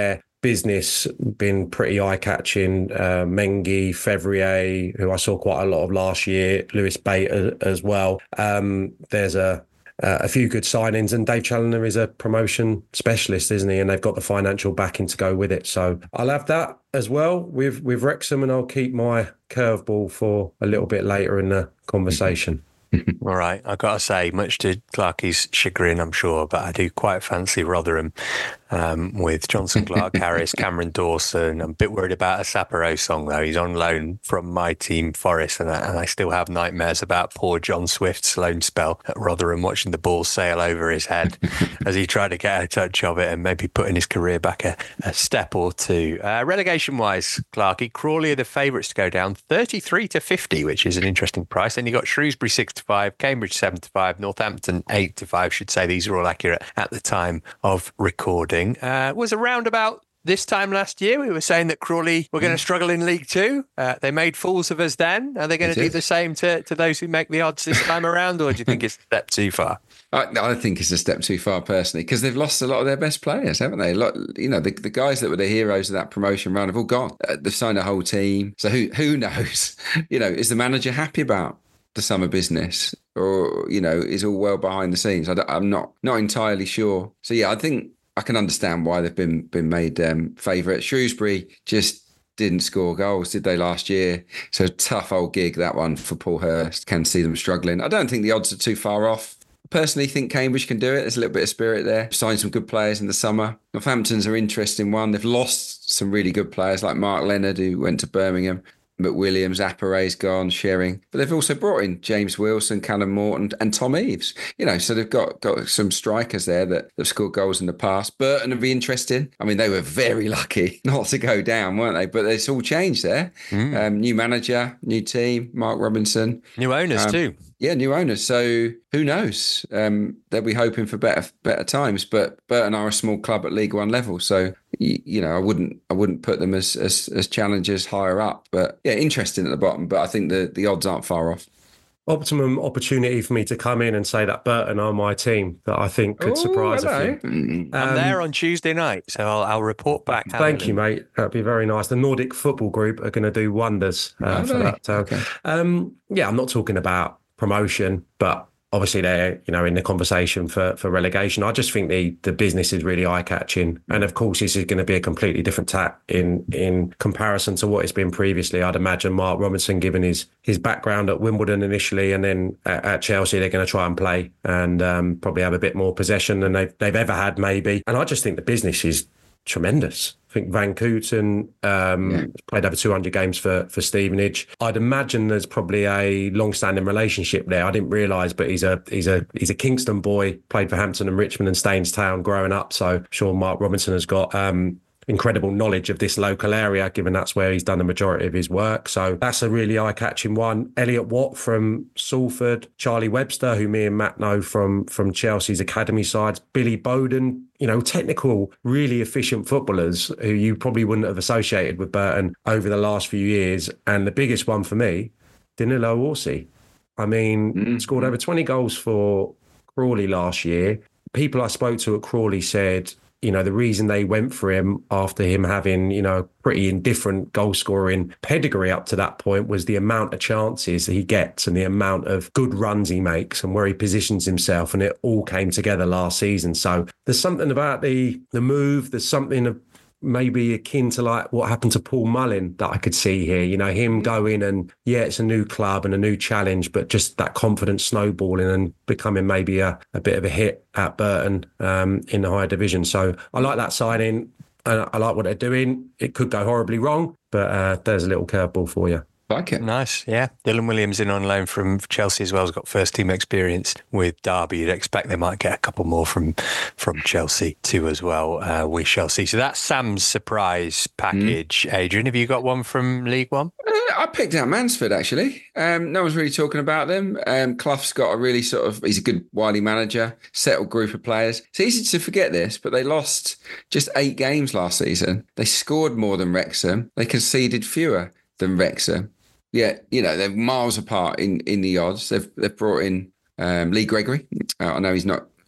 business been pretty eye-catching. Uh, Mengi, Fevrier, who I saw quite a lot of last year, Lewis Bate as, as well. Um, there's a Uh, a few good signings, and Dave Challoner is a promotion specialist, isn't he? And they've got the financial backing to go with it. So I'll have that as well with with Wrexham, and I'll keep my curveball for a little bit later in the conversation. All right, I've got to say, much to Clarkie's chagrin, I'm sure, but I do quite fancy Rotherham um, with Johnson Clark, Harris, Cameron Dawson. I'm a bit worried about a Sapiro song, though. He's on loan from my team, Forest, and I, and I still have nightmares about poor John Swift's loan spell at Rotherham, watching the ball sail over his head as he tried to get a touch of it and maybe putting his career back a, a step or two. Uh, Relegation-wise, Clarkie, Crawley are the favourites to go down thirty-three to fifty, which is an interesting price. Then you got Shrewsbury six to five, Cambridge seven to five, Northampton eight to five. Should say these are all accurate at the time of recording. Uh, was around about this time last year. We were saying that Crawley were going to struggle in League Two. Uh, they made fools of us then. Are they going to do the same to, to those who make the odds this time around, or do you think it's a step too far? I, I think it's a step too far personally, because they've lost a lot of their best players, haven't they? A lot, you know, the, the guys that were the heroes of that promotion run have all gone. Uh, they've signed a whole team. So who who knows? You know, is the manager happy about the summer business, or, you know, is all well behind the scenes? I I'm not not entirely sure. So yeah, I think I can understand why they've been been made um, favourite. Shrewsbury just didn't score goals, did they, last year? So tough old gig, that one, for Paul Hurst. Can see them struggling. I don't think the odds are too far off. Personally, think Cambridge can do it. There's a little bit of spirit there. Signed some good players in the summer. Northampton's an interesting one. They've lost some really good players like Mark Leonard, who went to Birmingham. McWilliams, Appare's gone, Shering. But they've also brought in James Wilson, Callum Morton and Tom Eaves. You know, so they've got, got some strikers there that have scored goals in the past. Burton would be interesting. I mean, they were very lucky not to go down, weren't they? But it's all changed there. Mm. Um, new manager, new team, Mark Robinson. New owners um, too. Yeah, new owners. So who knows? Um, they'll be hoping for better better times. But Burton are a small club at League One level, so you, you know I wouldn't I wouldn't put them as, as as challengers higher up. But yeah, interesting at the bottom. But I think the the odds aren't far off. Optimum opportunity for me to come in and say that Burton are my team that I think could Ooh, surprise hello. a few. Um, I'm there on Tuesday night, so I'll, I'll report back. Thank you, mate. That'd be very nice. The Nordic Football Group are going to do wonders uh, for that. So, okay. um, yeah, I'm not talking about promotion, but obviously they're, you know, in the conversation for, for relegation. I just think the the business is really eye-catching. And of course, this is going to be a completely different tack in in comparison to what it's been previously. I'd imagine Mark Robinson, given his his background at Wimbledon initially, and then at, at Chelsea, they're going to try and play and um, probably have a bit more possession than they've, they've ever had, maybe. And I just think the business is tremendous. I think Van Kooten um, yeah. played over two hundred games for, for Stevenage. I'd imagine there's probably a long-standing relationship there. I didn't realise, but he's a he's a he's a Kingston boy. Played for Hampton and Richmond and Stainstown growing up. So I'm sure Mark Robinson has got um, incredible knowledge of this local area, given that's where he's done the majority of his work. So that's a really eye-catching one. Elliot Watt from Salford, Charlie Webster, who me and Matt know from from Chelsea's academy sides, Billy Bowden. You know, technical, really efficient footballers who you probably wouldn't have associated with Burton over the last few years. And the biggest one for me, Danilo Orsi. I mean, mm-hmm. scored over twenty goals for Crawley last year. People I spoke to at Crawley said, you know, the reason they went for him after him having, you know, pretty indifferent goal scoring pedigree up to that point was the amount of chances that he gets and the amount of good runs he makes and where he positions himself. And it all came together last season. So there's something about the the move. There's something of maybe akin to like what happened to Paul Mullin that I could see here. You know, him going and, yeah, it's a new club and a new challenge, but just that confidence snowballing and becoming maybe a, a bit of a hit at Burton um, in the higher division. So I like that signing. And I like what they're doing. It could go horribly wrong, but uh, there's a little curveball for you. Like it. Nice, yeah. Dylan Williams in on loan from Chelsea as well. Has got first team experience with Derby. You'd expect they might get a couple more from from Chelsea too as well. Uh, we shall see. So that's Sam's surprise package. Mm. Adrian, have you got one from League One? Uh, I picked out Mansfield actually. Um, no one's really talking about them. Um, Clough's got a really sort of, he's a good wily manager, settled group of players. It's easy to forget this, but they lost just eight games last season. They scored more than Wrexham. They conceded fewer than Wrexham. Yeah, you know, they're miles apart in, in the odds. They've they've brought in um, Lee Gregory. Uh, I know he's not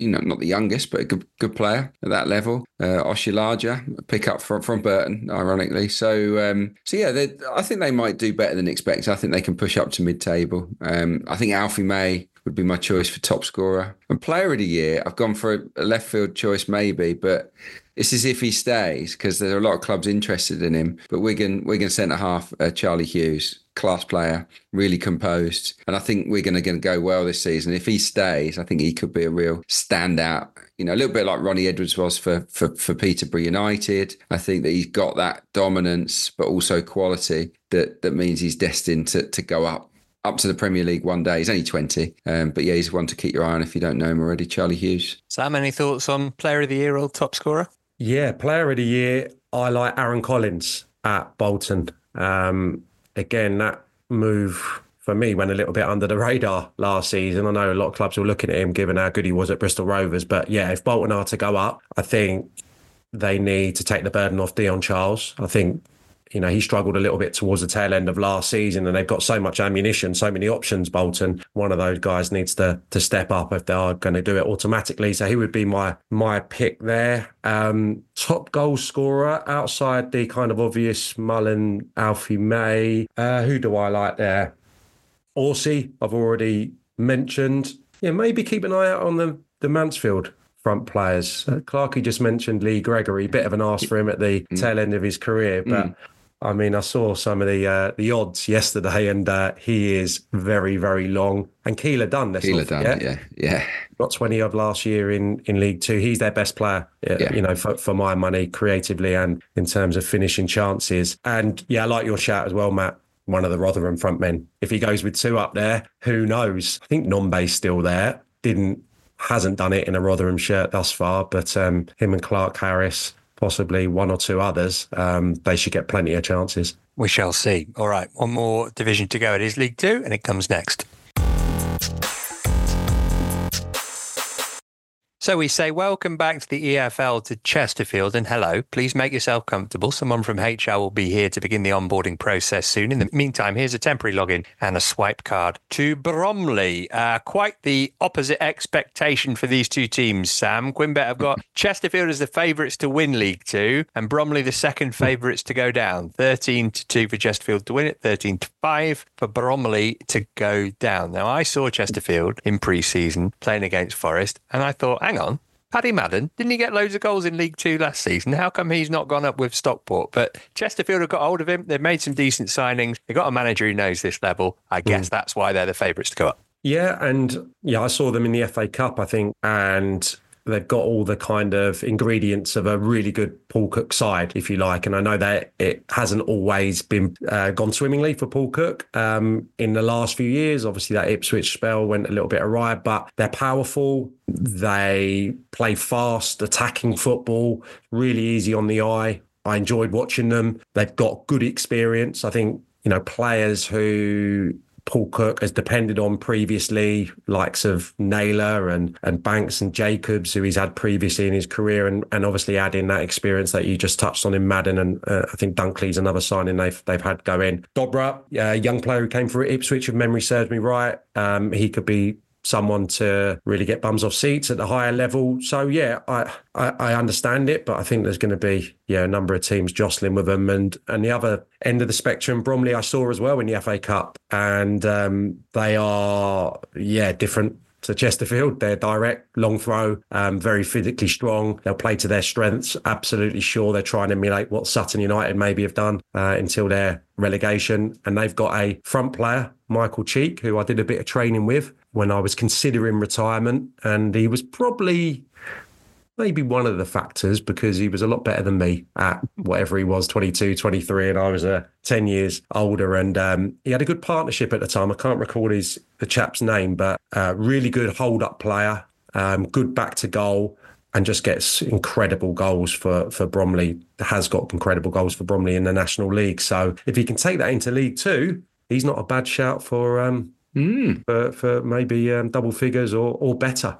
you know, not the youngest, but a good good player at that level. Uh, Oshilaja, a pick up from, from Burton, ironically. So, um, so yeah, I think they might do better than expected. I think they can push up to mid-table. Um, I think Alfie May would be my choice for top scorer. And player of the year, I've gone for a, a left field choice maybe, but it's as if he stays because there are a lot of clubs interested in him. But Wigan, Wigan centre half, uh, Charlie Hughes, class player, really composed. And I think Wigan are going to go well this season. If he stays, I think he could be a real standout. You know, a little bit like Ronnie Edwards was for, for, for Peterborough United. I think that he's got that dominance, but also quality that, that means he's destined to, to go up. Up to the Premier League one day. He's only twenty. Um, but yeah, he's one to keep your eye on if you don't know him already. Charlie Hughes. Sam, any thoughts on Player of the Year or top scorer? Yeah, Player of the Year, I like Aaron Collins at Bolton. Um, again, that move for me went a little bit under the radar last season. I know a lot of clubs were looking at him given how good he was at Bristol Rovers. But yeah, if Bolton are to go up, I think they need to take the burden off Dion Charles. I think You know, he struggled a little bit towards the tail end of last season, and they've got so much ammunition, so many options, Bolton. One of those guys needs to to step up if they are going to do it automatically. So he would be my my pick there. Um, top goal scorer outside the kind of obvious Mullen, Alfie May. Uh, who do I like there? Orsi, I've already mentioned. Yeah, maybe keep an eye out on the, the Mansfield front players. Uh, Clarkey just mentioned Lee Gregory, bit of an ask for him at the mm. tail end of his career, but mm. I mean, I saw some of the uh, the odds yesterday, and uh, he is very, very long. And Keeler Dunn, let's Keeler not Dunn, forget. yeah, yeah. Got twenty odd last year in, in League Two. He's their best player, yeah. you know, for, for my money, creatively and in terms of finishing chances. And yeah, I like your shout as well, Matt. One of the Rotherham front men. If he goes with two up there, who knows? I think Nombe's still there. Didn't hasn't done it in a Rotherham shirt thus far, but um, him and Clark Harris, possibly one or two others, um, they should get plenty of chances. We shall see. All right, one more division to go. It is League Two, and it comes next. So we say welcome back to the E F L to Chesterfield, and hello, please make yourself comfortable. Someone from H R will be here to begin the onboarding process soon. In the meantime, here's a temporary login and a swipe card to Bromley. Uh, quite the opposite expectation for these two teams, Sam. Quimber have got Chesterfield as the favourites to win League Two and Bromley the second favourites to go down. thirteen to two for Chesterfield to win it, thirteen to five for Bromley to go down. Now, I saw Chesterfield in pre-season playing against Forest, and I thought, hang on, Paddy Madden, didn't he get loads of goals in League Two last season? How come he's not gone up with Stockport? But Chesterfield have got hold of him. They've made some decent signings. They've got a manager who knows this level. I guess mm. that's why they're the favourites to go up. Yeah, and yeah, I saw them in the F A Cup, I think, and they've got all the kind of ingredients of a really good Paul Cook side, if you like. And I know that it hasn't always been uh, gone swimmingly for Paul Cook um, in the last few years. Obviously, that Ipswich spell went a little bit awry, but they're powerful. They play fast, attacking football, really easy on the eye. I enjoyed watching them. They've got good experience. I think, you know, players who Paul Cook has depended on previously, likes of Naylor and, and Banks and Jacobs, who he's had previously in his career, and, and obviously adding that experience that you just touched on in Madden, and uh, I think Dunkley's another signing they've they've had go in. Dobra, a young player who came through Ipswich, if memory serves me right, um, he could be someone to really get bums off seats at the higher level. So yeah, I, I, I understand it, but I think there's going to be yeah a number of teams jostling with them. And and the other end of the spectrum, Bromley, I saw as well in the F A Cup, and um, they are yeah different to Chesterfield. They're direct, long throw, um, very physically strong. They'll play to their strengths. Absolutely sure they're trying to emulate what Sutton United maybe have done uh, until their relegation. And they've got a front player, Michael Cheek, who I did a bit of training with when I was considering retirement. And he was probably maybe one of the factors, because he was a lot better than me at whatever he was, twenty-two, twenty-three, and I was uh, ten years older. And um, he had a good partnership at the time. I can't recall his the chap's name, but uh, really good hold-up player, um, good back to goal, and just gets incredible goals for, for Bromley, has got incredible goals for Bromley in the National League. So if he can take that into League Two, he's not a bad shout for um, mm. for, for maybe um, double figures or, or better.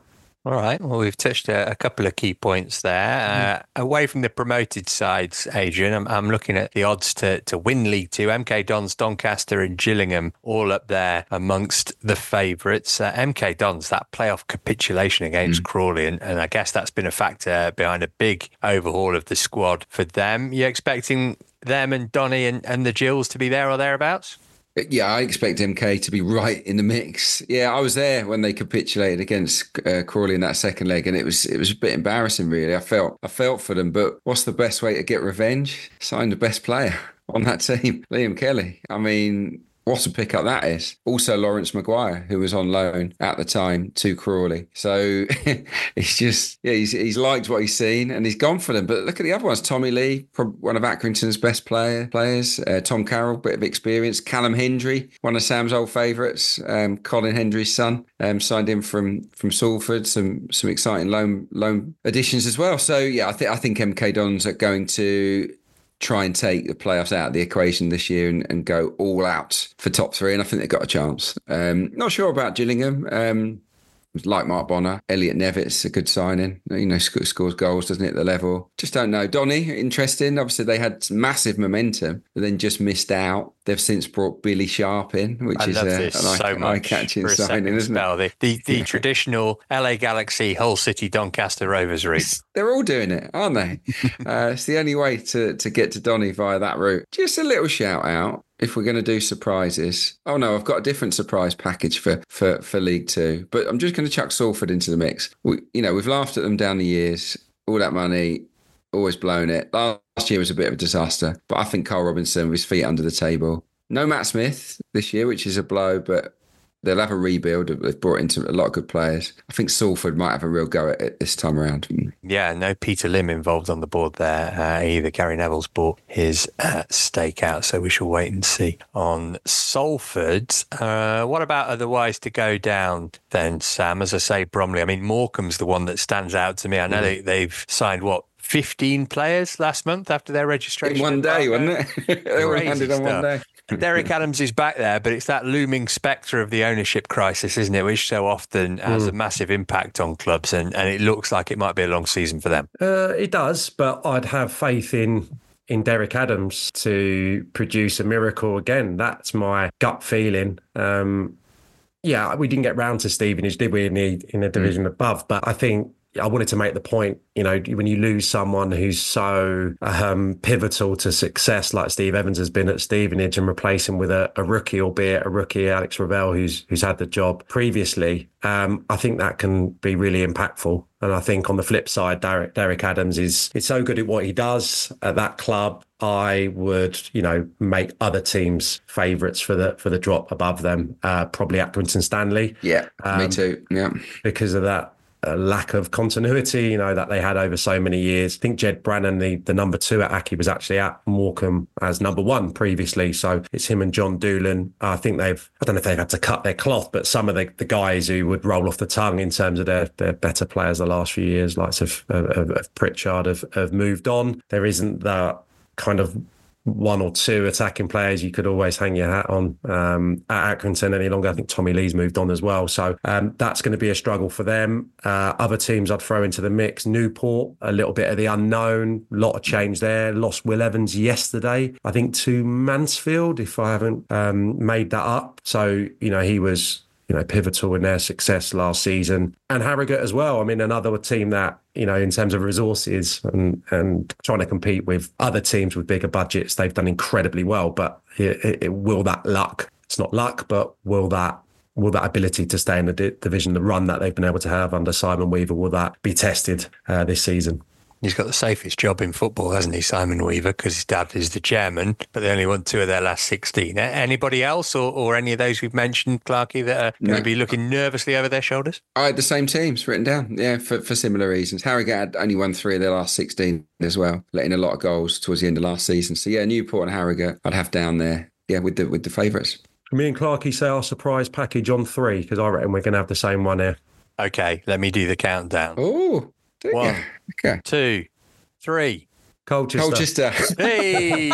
All right. Well, we've touched a, a couple of key points there. Uh, away from the promoted sides, Adrian, I'm, I'm looking at the odds to, to win League Two. M K Dons, Doncaster and Gillingham all up there amongst the favourites. Uh, M K Dons, that playoff capitulation against mm. Crawley, and, and I guess that's been a factor behind a big overhaul of the squad for them. You expecting them and Donny and, and the Gills to be there or thereabouts? Yeah, I expect M K to be right in the mix. Yeah, I was there when they capitulated against uh, Crawley in that second leg, and it was it was a bit embarrassing, really. I felt I felt for them, but what's the best way to get revenge? Sign the best player on that team, Liam Kelly. I mean, what a pickup that is. Also, Lawrence Maguire, who was on loan at the time to Crawley. So it's just, yeah, he's, he's liked what he's seen and he's gone for them. But look at the other ones. Tommy Lee, one of Accrington's best player players. Uh, Tom Carroll, bit of experience. Callum Hendry, one of Sam's old favourites. Um, Colin Hendry's son, um, signed in from from Salford. Some some exciting loan loan additions as well. So yeah, I think I think M K Dons are going to try and take the playoffs out of the equation this year and, and go all out for top three. And I think they've got a chance. Um, not sure about Gillingham. Um, like Mark Bonner, Elliot Nevitt's a good signing. You know, sc- scores goals, doesn't it, at the level? Just don't know. Donny, interesting. Obviously, they had massive momentum, but then just missed out. They've since brought Billy Sharp in, which I is love a, this an so eye, much eye-catching signing, isn't spell. it? The, the, the yeah. traditional L A Galaxy, Hull City, Doncaster Rovers route. They're all doing it, aren't they? uh, it's the only way to, to get to Donny via that route. Just a little shout out. If we're going to do surprises, oh no, I've got a different surprise package for, for, for League Two, but I'm just going to chuck Salford into the mix. We, you know, we've laughed at them down the years, all that money, always blown it. Last year was a bit of a disaster, but I think Carl Robinson with his feet under the table. No Matt Smith this year, which is a blow, but they'll have a rebuild. They've brought into a lot of good players. I think Salford might have a real go at it this time around. Yeah, no Peter Lim involved on the board there uh, either. Gary Neville's bought his uh, stake out, so we shall wait and see on Salford. Uh, what about otherwise to go down then, Sam? As I say, Bromley. I mean, Morecambe's the one that stands out to me. I know mm. they, they've signed, what, fifteen players last month after their registration? In one day, wasn't it? They were handed on one day. Derek Adams is back there, but it's that looming spectre of the ownership crisis, isn't it? Which so often has mm. a massive impact on clubs, and, and it looks like it might be a long season for them. Uh, it does, but I'd have faith in in Derek Adams to produce a miracle again. That's my gut feeling. Um, yeah, we didn't get round to Stevenage, did we, in the in the division mm. above? But I think I wanted to make the point, you know, when you lose someone who's so um, pivotal to success like Steve Evans has been at Stevenage and replace him with a, a rookie, albeit a rookie, Alex Ravel, who's who's had the job previously, um, I think that can be really impactful. And I think on the flip side, Derek, Derek Adams is, is so good at what he does at that club. I would, you know, make other teams' favourites for the for the drop above them, uh, probably Accrington Stanley. Yeah, um, me too. Yeah, because of that. A lack of continuity, you know, that they had over so many years. I think Jed Brannan, the, the number two at Aki, was actually at Morecambe as number one previously. So it's him and John Doolan. I think they've, I don't know if they've had to cut their cloth, but some of the, the guys who would roll off the tongue in terms of their, their better players the last few years, like of, of, of Pritchard, have, have moved on. There isn't that kind of one or two attacking players you could always hang your hat on um, at Accrington any longer. I think Tommy Lee's moved on as well. So um, that's going to be a struggle for them. Uh, other teams I'd throw into the mix. Newport, a little bit of the unknown, a lot of change there. Lost Will Evans yesterday, I think, to Mansfield, if I haven't um, made that up. So, you know, he was, you know, pivotal in their success last season. And Harrogate as well. I mean, another team that, you know, in terms of resources and, and trying to compete with other teams with bigger budgets, they've done incredibly well. But it, it, it, will that luck, it's not luck, but will that will that ability to stay in the di- division, the run that they've been able to have under Simon Weaver, will that be tested uh, this season? He's got the safest job in football, hasn't he, Simon Weaver, because his dad is the chairman, but they only won two of their last sixteen. Anybody else or, or any of those we've mentioned, Clarkey, that are going no. to be looking nervously over their shoulders? I had the same teams written down, yeah, for, for similar reasons. Harrogate had only won three of their last sixteen as well, letting a lot of goals towards the end of last season. So, yeah, Newport and Harrogate I'd have down there, yeah, with the with the favourites. Me and Clarkey say our surprise package on three, because I reckon we're going to have the same one here. Okay, let me do the countdown. Oh, one, okay. two, three. Colchester. Colchester. Hey!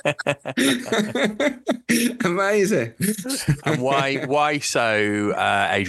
Amazing. And why why so, uh, Adrian?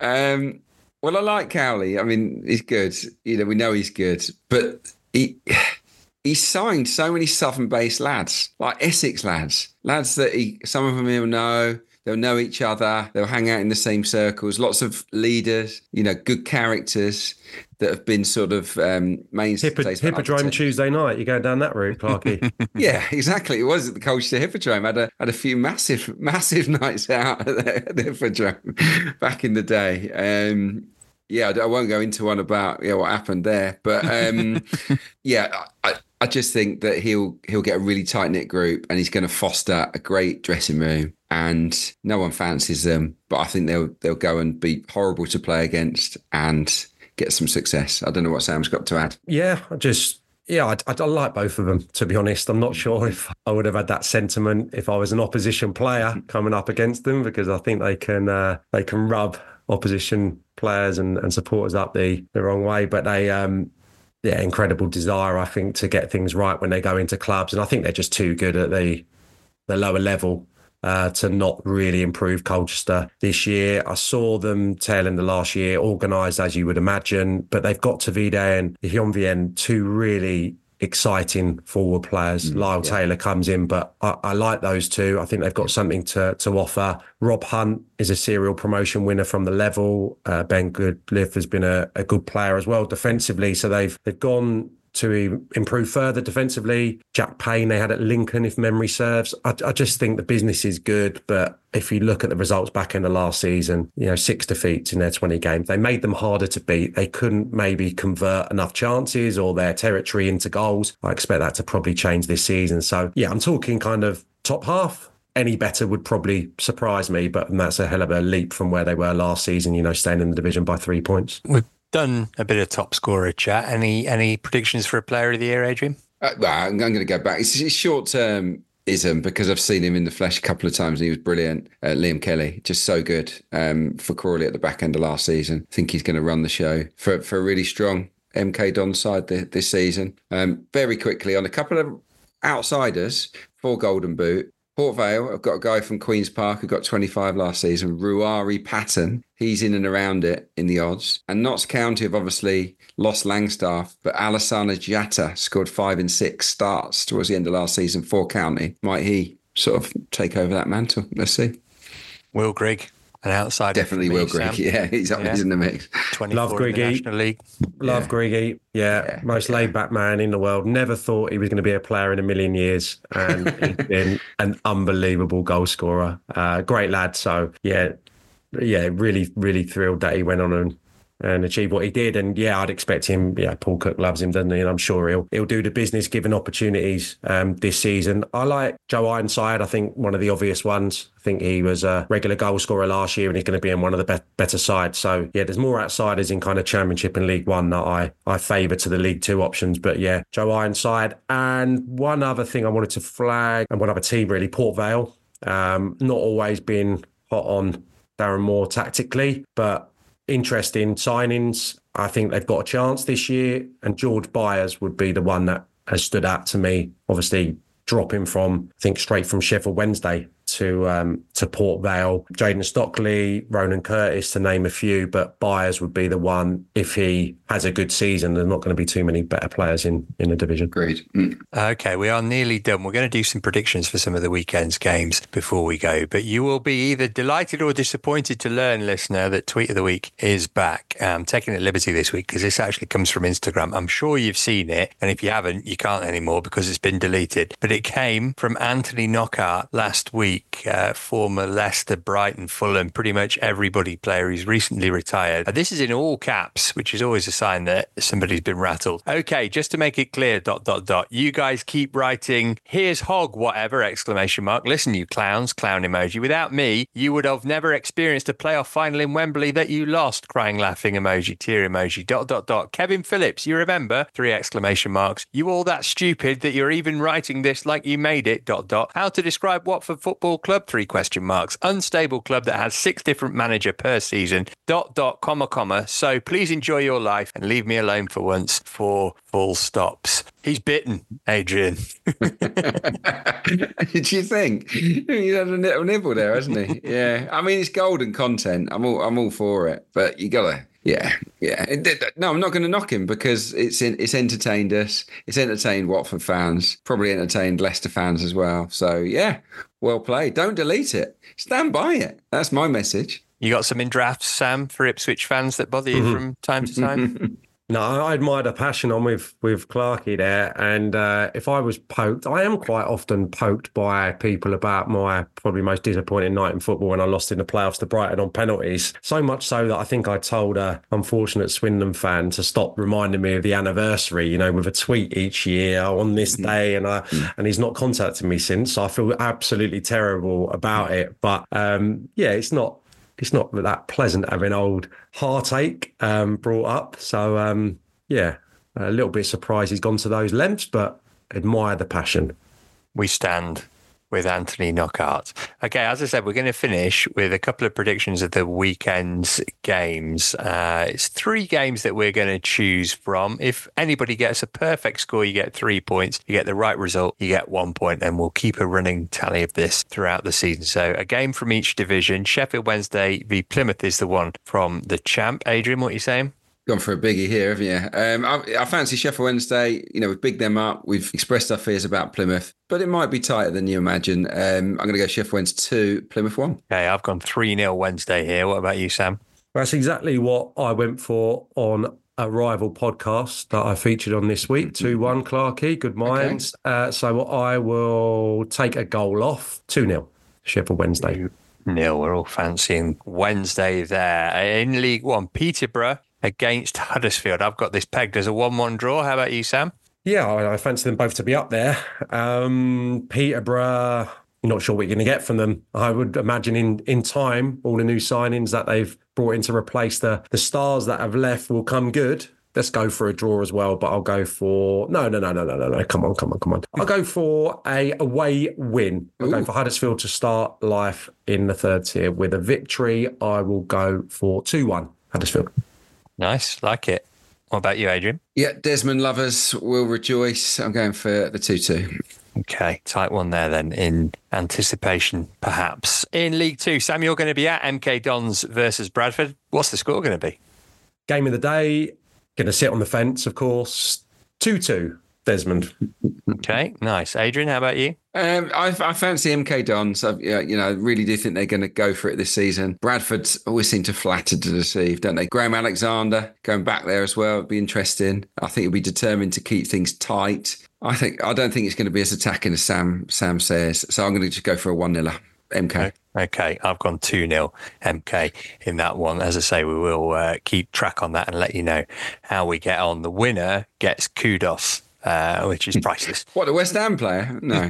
Um, well, I like Cowley. I mean, he's good. You know, we know he's good, but he he's signed so many Southern-based lads, like Essex lads, lads that he some of them he'll know. They'll know each other. They'll hang out in the same circles. Lots of leaders, you know, good characters that have been sort of um, mainstays. Hippo, Hippodrome Tuesday night. You go down that route, Clarky. Yeah, exactly. It was at the Colchester Hippodrome. Had a had a few massive, massive nights out at the, at the Hippodrome back in the day. Um, yeah, I, I won't go into one about yeah what happened there, but um, yeah, I, I just think that he'll he'll get a really tight knit group, and he's going to foster a great dressing room. And no one fancies them, but I think they'll they'll go and be horrible to play against and get some success. I don't know what Sam's got to add. Yeah, I just yeah, I, I, I like both of them. To be honest, I'm not sure if I would have had that sentiment if I was an opposition player coming up against them, because I think they can uh, they can rub opposition players and, and supporters up the the wrong way. But they. Um, Yeah, incredible desire, I think, to get things right when they go into clubs. And I think they're just too good at the the lower level uh, to not really improve Colchester this year. I saw them tail end of last year, organised as you would imagine, but they've got Tavide and Hyunvien, two really exciting forward players. Mm, Lyle yeah. Taylor comes in, but I, I like those two. I think they've got something to to offer. Rob Hunt is a serial promotion winner from the level. Uh, Ben Goodliffe has been a, a good player as well defensively. So they've they've gone to improve further defensively. Jack Payne they had at Lincoln, if memory serves. I, I just think the business is good, but if you look at the results back in the last season, you know, six defeats in their twenty games, they made them harder to beat. They couldn't maybe convert enough chances or their territory into goals. I expect that to probably change this season. So yeah, I'm talking kind of top half. Any better would probably surprise me, but that's a hell of a leap from where they were last season, you know, staying in the division by three points. We've done a bit of top scorer chat. Any any predictions for a player of the year, Adrian? Uh, well, I'm, I'm going to go back. It's, it's short term ism because I've seen him in the flesh a couple of times and he was brilliant. Uh, Liam Kelly, just so good um, for Crawley at the back end of last season. I think he's going to run the show for, for a really strong M K Don side this, this season. Um, very quickly on a couple of outsiders for Golden Boot. Port Vale, I've got a guy from Queen's Park who got twenty-five last season, Ruari Patton. He's in and around it in the odds. And Notts County have obviously lost Langstaff, but Alassana Jatta scored five in six starts towards the end of last season for County. Might he sort of take over that mantle? Let's see. Will Grigg, an outsider. Definitely Will Grigg. Yeah, he's up yeah. he's in the mix. Love Griggy. National League. Love yeah. Griggy. Yeah, yeah. Most yeah. laid back man in the world. Never thought he was going to be a player in a million years. And he's been an unbelievable goal scorer. Uh, great lad. So, yeah, yeah, really, really thrilled that he went on and and achieve what he did. And yeah, I'd expect him, yeah, Paul Cook loves him, doesn't he? And I'm sure he'll he'll do the business given opportunities um, this season. I like Joe Ironside, I think one of the obvious ones. I think he was a regular goal scorer last year and he's going to be in one of the be- better sides. So yeah, there's more outsiders in kind of Championship and League One that I, I favour to the League Two options. But yeah, Joe Ironside. And one other thing I wanted to flag, and one other team really, Port Vale. Um, not always been hot on Darren Moore tactically, but interesting signings. I think they've got a chance this year, and George Byers would be the one that has stood out to me. Obviously, dropping from, I think, straight from Sheffield Wednesday to um, to Port Vale. Jaden Stockley, Ronan Curtis, to name a few, but Byers would be the one. If he has a good season, there's not going to be too many better players in, in the division. Great. Mm. Okay, we are nearly done. We're going to do some predictions for some of the weekend's games before we go, but you will be either delighted or disappointed to learn, listener, that Tweet of the Week is back. I'm taking at liberty this week because this actually comes from Instagram. I'm sure you've seen it, and if you haven't, you can't anymore because it's been deleted. But it came from Anthony Knockaert last week. Uh, former Leicester, Brighton, Fulham, pretty much everybody player who's recently retired. Uh, this is in all caps, which is always a sign that somebody's been rattled. Okay, just to make it clear, dot, dot, dot, you guys keep writing, here's Hog, whatever, exclamation mark. Listen, you clowns, clown emoji. Without me, you would have never experienced a playoff final in Wembley that you lost, crying, laughing emoji, tear emoji, dot, dot, dot. Kevin Phillips, you remember, three exclamation marks. You all that stupid that you're even writing this like you made it, dot, dot. How to describe Watford Football Club, three question marks. Unstable club that has six different manager per season, dot, dot, comma, comma. So please enjoy your life and leave me alone for once, for full stops. He's bitten, Adrian. Do you think? He's had a little nibble there, hasn't he? Yeah. I mean, it's golden content. I'm all, I'm all for it. But you gotta, yeah, yeah. No, I'm not going to knock him because it's in, it's entertained us. It's entertained Watford fans. Probably entertained Leicester fans as well. So yeah, well played. Don't delete it. Stand by it. That's my message. You got some in drafts, Sam, for Ipswich fans that bother you mm-hmm. from time to time? No, I admire the passion on with with Clarkey there, and uh, if I was poked, I am quite often poked by people about my probably most disappointing night in football when I lost in the playoffs to Brighton on penalties. So much so that I think I told a unfortunate Swindon fan to stop reminding me of the anniversary, you know, with a tweet each year on this mm-hmm. day, and I mm-hmm. and he's not contacted me since. So I feel absolutely terrible about it, but um, yeah, it's not. It's not that pleasant having old heartache um, brought up. So, um, yeah, a little bit surprised he's gone to those lengths, but admire the passion. We stand with Anthony Knockaert. Okay, as I said, we're going to finish with a couple of predictions of the weekend's games. Uh, it's three games that we're going to choose from. If anybody gets a perfect score, you get three points. You get the right result, you get one point, and we'll keep a running tally of this throughout the season. So a game from each division. Sheffield Wednesday v Plymouth is the one from the champ. Adrian, what are you saying? Gone for a biggie here, haven't you? Um, I, I fancy Sheffield Wednesday. You know, we've bigged them up. We've expressed our fears about Plymouth, but it might be tighter than you imagine. Um, I'm going to go Sheffield Wednesday two, Plymouth one. Okay, I've gone three nil Wednesday here. What about you, Sam? That's exactly what I went for on a rival podcast that I featured on this week. two one, Clarkey. Good minds. Okay. Uh, so I will take a goal off. two nil, Sheffield Wednesday. Nil. We're all fancying Wednesday there. In League One, Peterborough against Huddersfield. I've got this pegged as a one one draw. How about you, Sam? Yeah, I, I fancy them both to be up there. Um, Peterborough, you're not sure what you're going to get from them. I would imagine in, in time, all the new signings that they've brought in to replace the, the stars that have left will come good. Let's go for a draw as well, but I'll go for... No, no, no, no, no, no, no. Come on, come on, come on. I'll go for a away win. I'll Ooh. go for Huddersfield to start life in the third tier with a victory. I will go for two one, Huddersfield. Nice, like it. What about you, Adrian? Yeah, Desmond lovers will rejoice. I'm going for the two two. Okay, tight one there then, in anticipation, perhaps. In League Two, Sam, you're going to be at M K Dons versus Bradford. What's the score going to be? Game of the day, going to sit on the fence, of course. two two, Desmond. Okay, nice. Adrian, how about you? Um, I, I fancy M K Dons. I, you know, really do think they're going to go for it this season. Bradford always seem to flatter to deceive, don't they? Graham Alexander going back there as well. It'd be interesting. I think he'll be determined to keep things tight. I think I don't think it's going to be as attacking as Sam Sam says. So I'm going to just go for a one nil M K. Okay, I've gone two nil M K in that one. As I say, we will uh, keep track on that and let you know how we get on. The winner gets kudos. Uh, which is priceless. What, a West Ham player? No.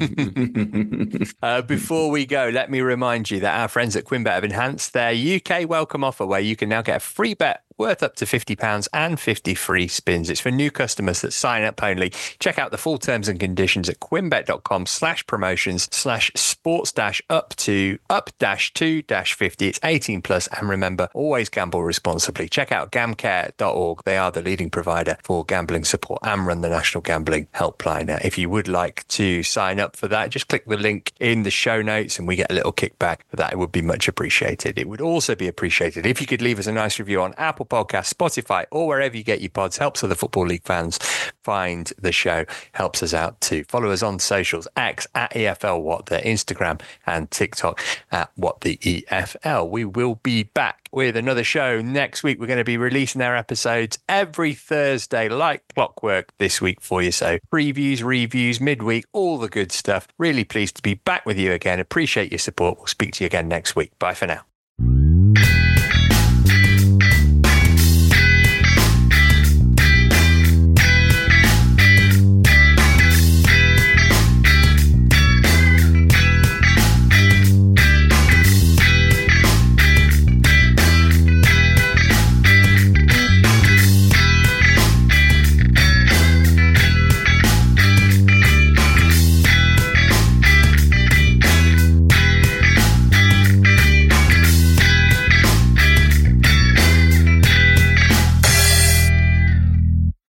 uh, before we go, let me remind you that our friends at QuinnBet have enhanced their U K welcome offer where you can now get a free bet worth up to fifty pounds and fifty free spins. It's for new customers that sign up only. Check out the full terms and conditions at quinnbet.com slash promotions slash sports dash up to up dash two dash fifty. It's eighteen plus, and remember, always gamble responsibly. Check out gamcare dot org. They are the leading provider for gambling support and run the National Gambling Helpline. Now, if you would like to sign up for that, just click the link in the show notes and we get a little kickback for that. It would be much appreciated. It would also be appreciated if you could leave us a nice review on Apple Podcast, Spotify, or wherever you get your pods. Helps other Football League fans find the show, helps us out too. Follow us on socials, X at E F L What the, Instagram and TikTok at What the E F L. We will be back with another show next week. We're going to be releasing our episodes every Thursday like clockwork this week for you. So previews, reviews, midweek, all the good stuff. Really pleased to be back with you again. Appreciate your support. We'll speak to you again next week. Bye for now.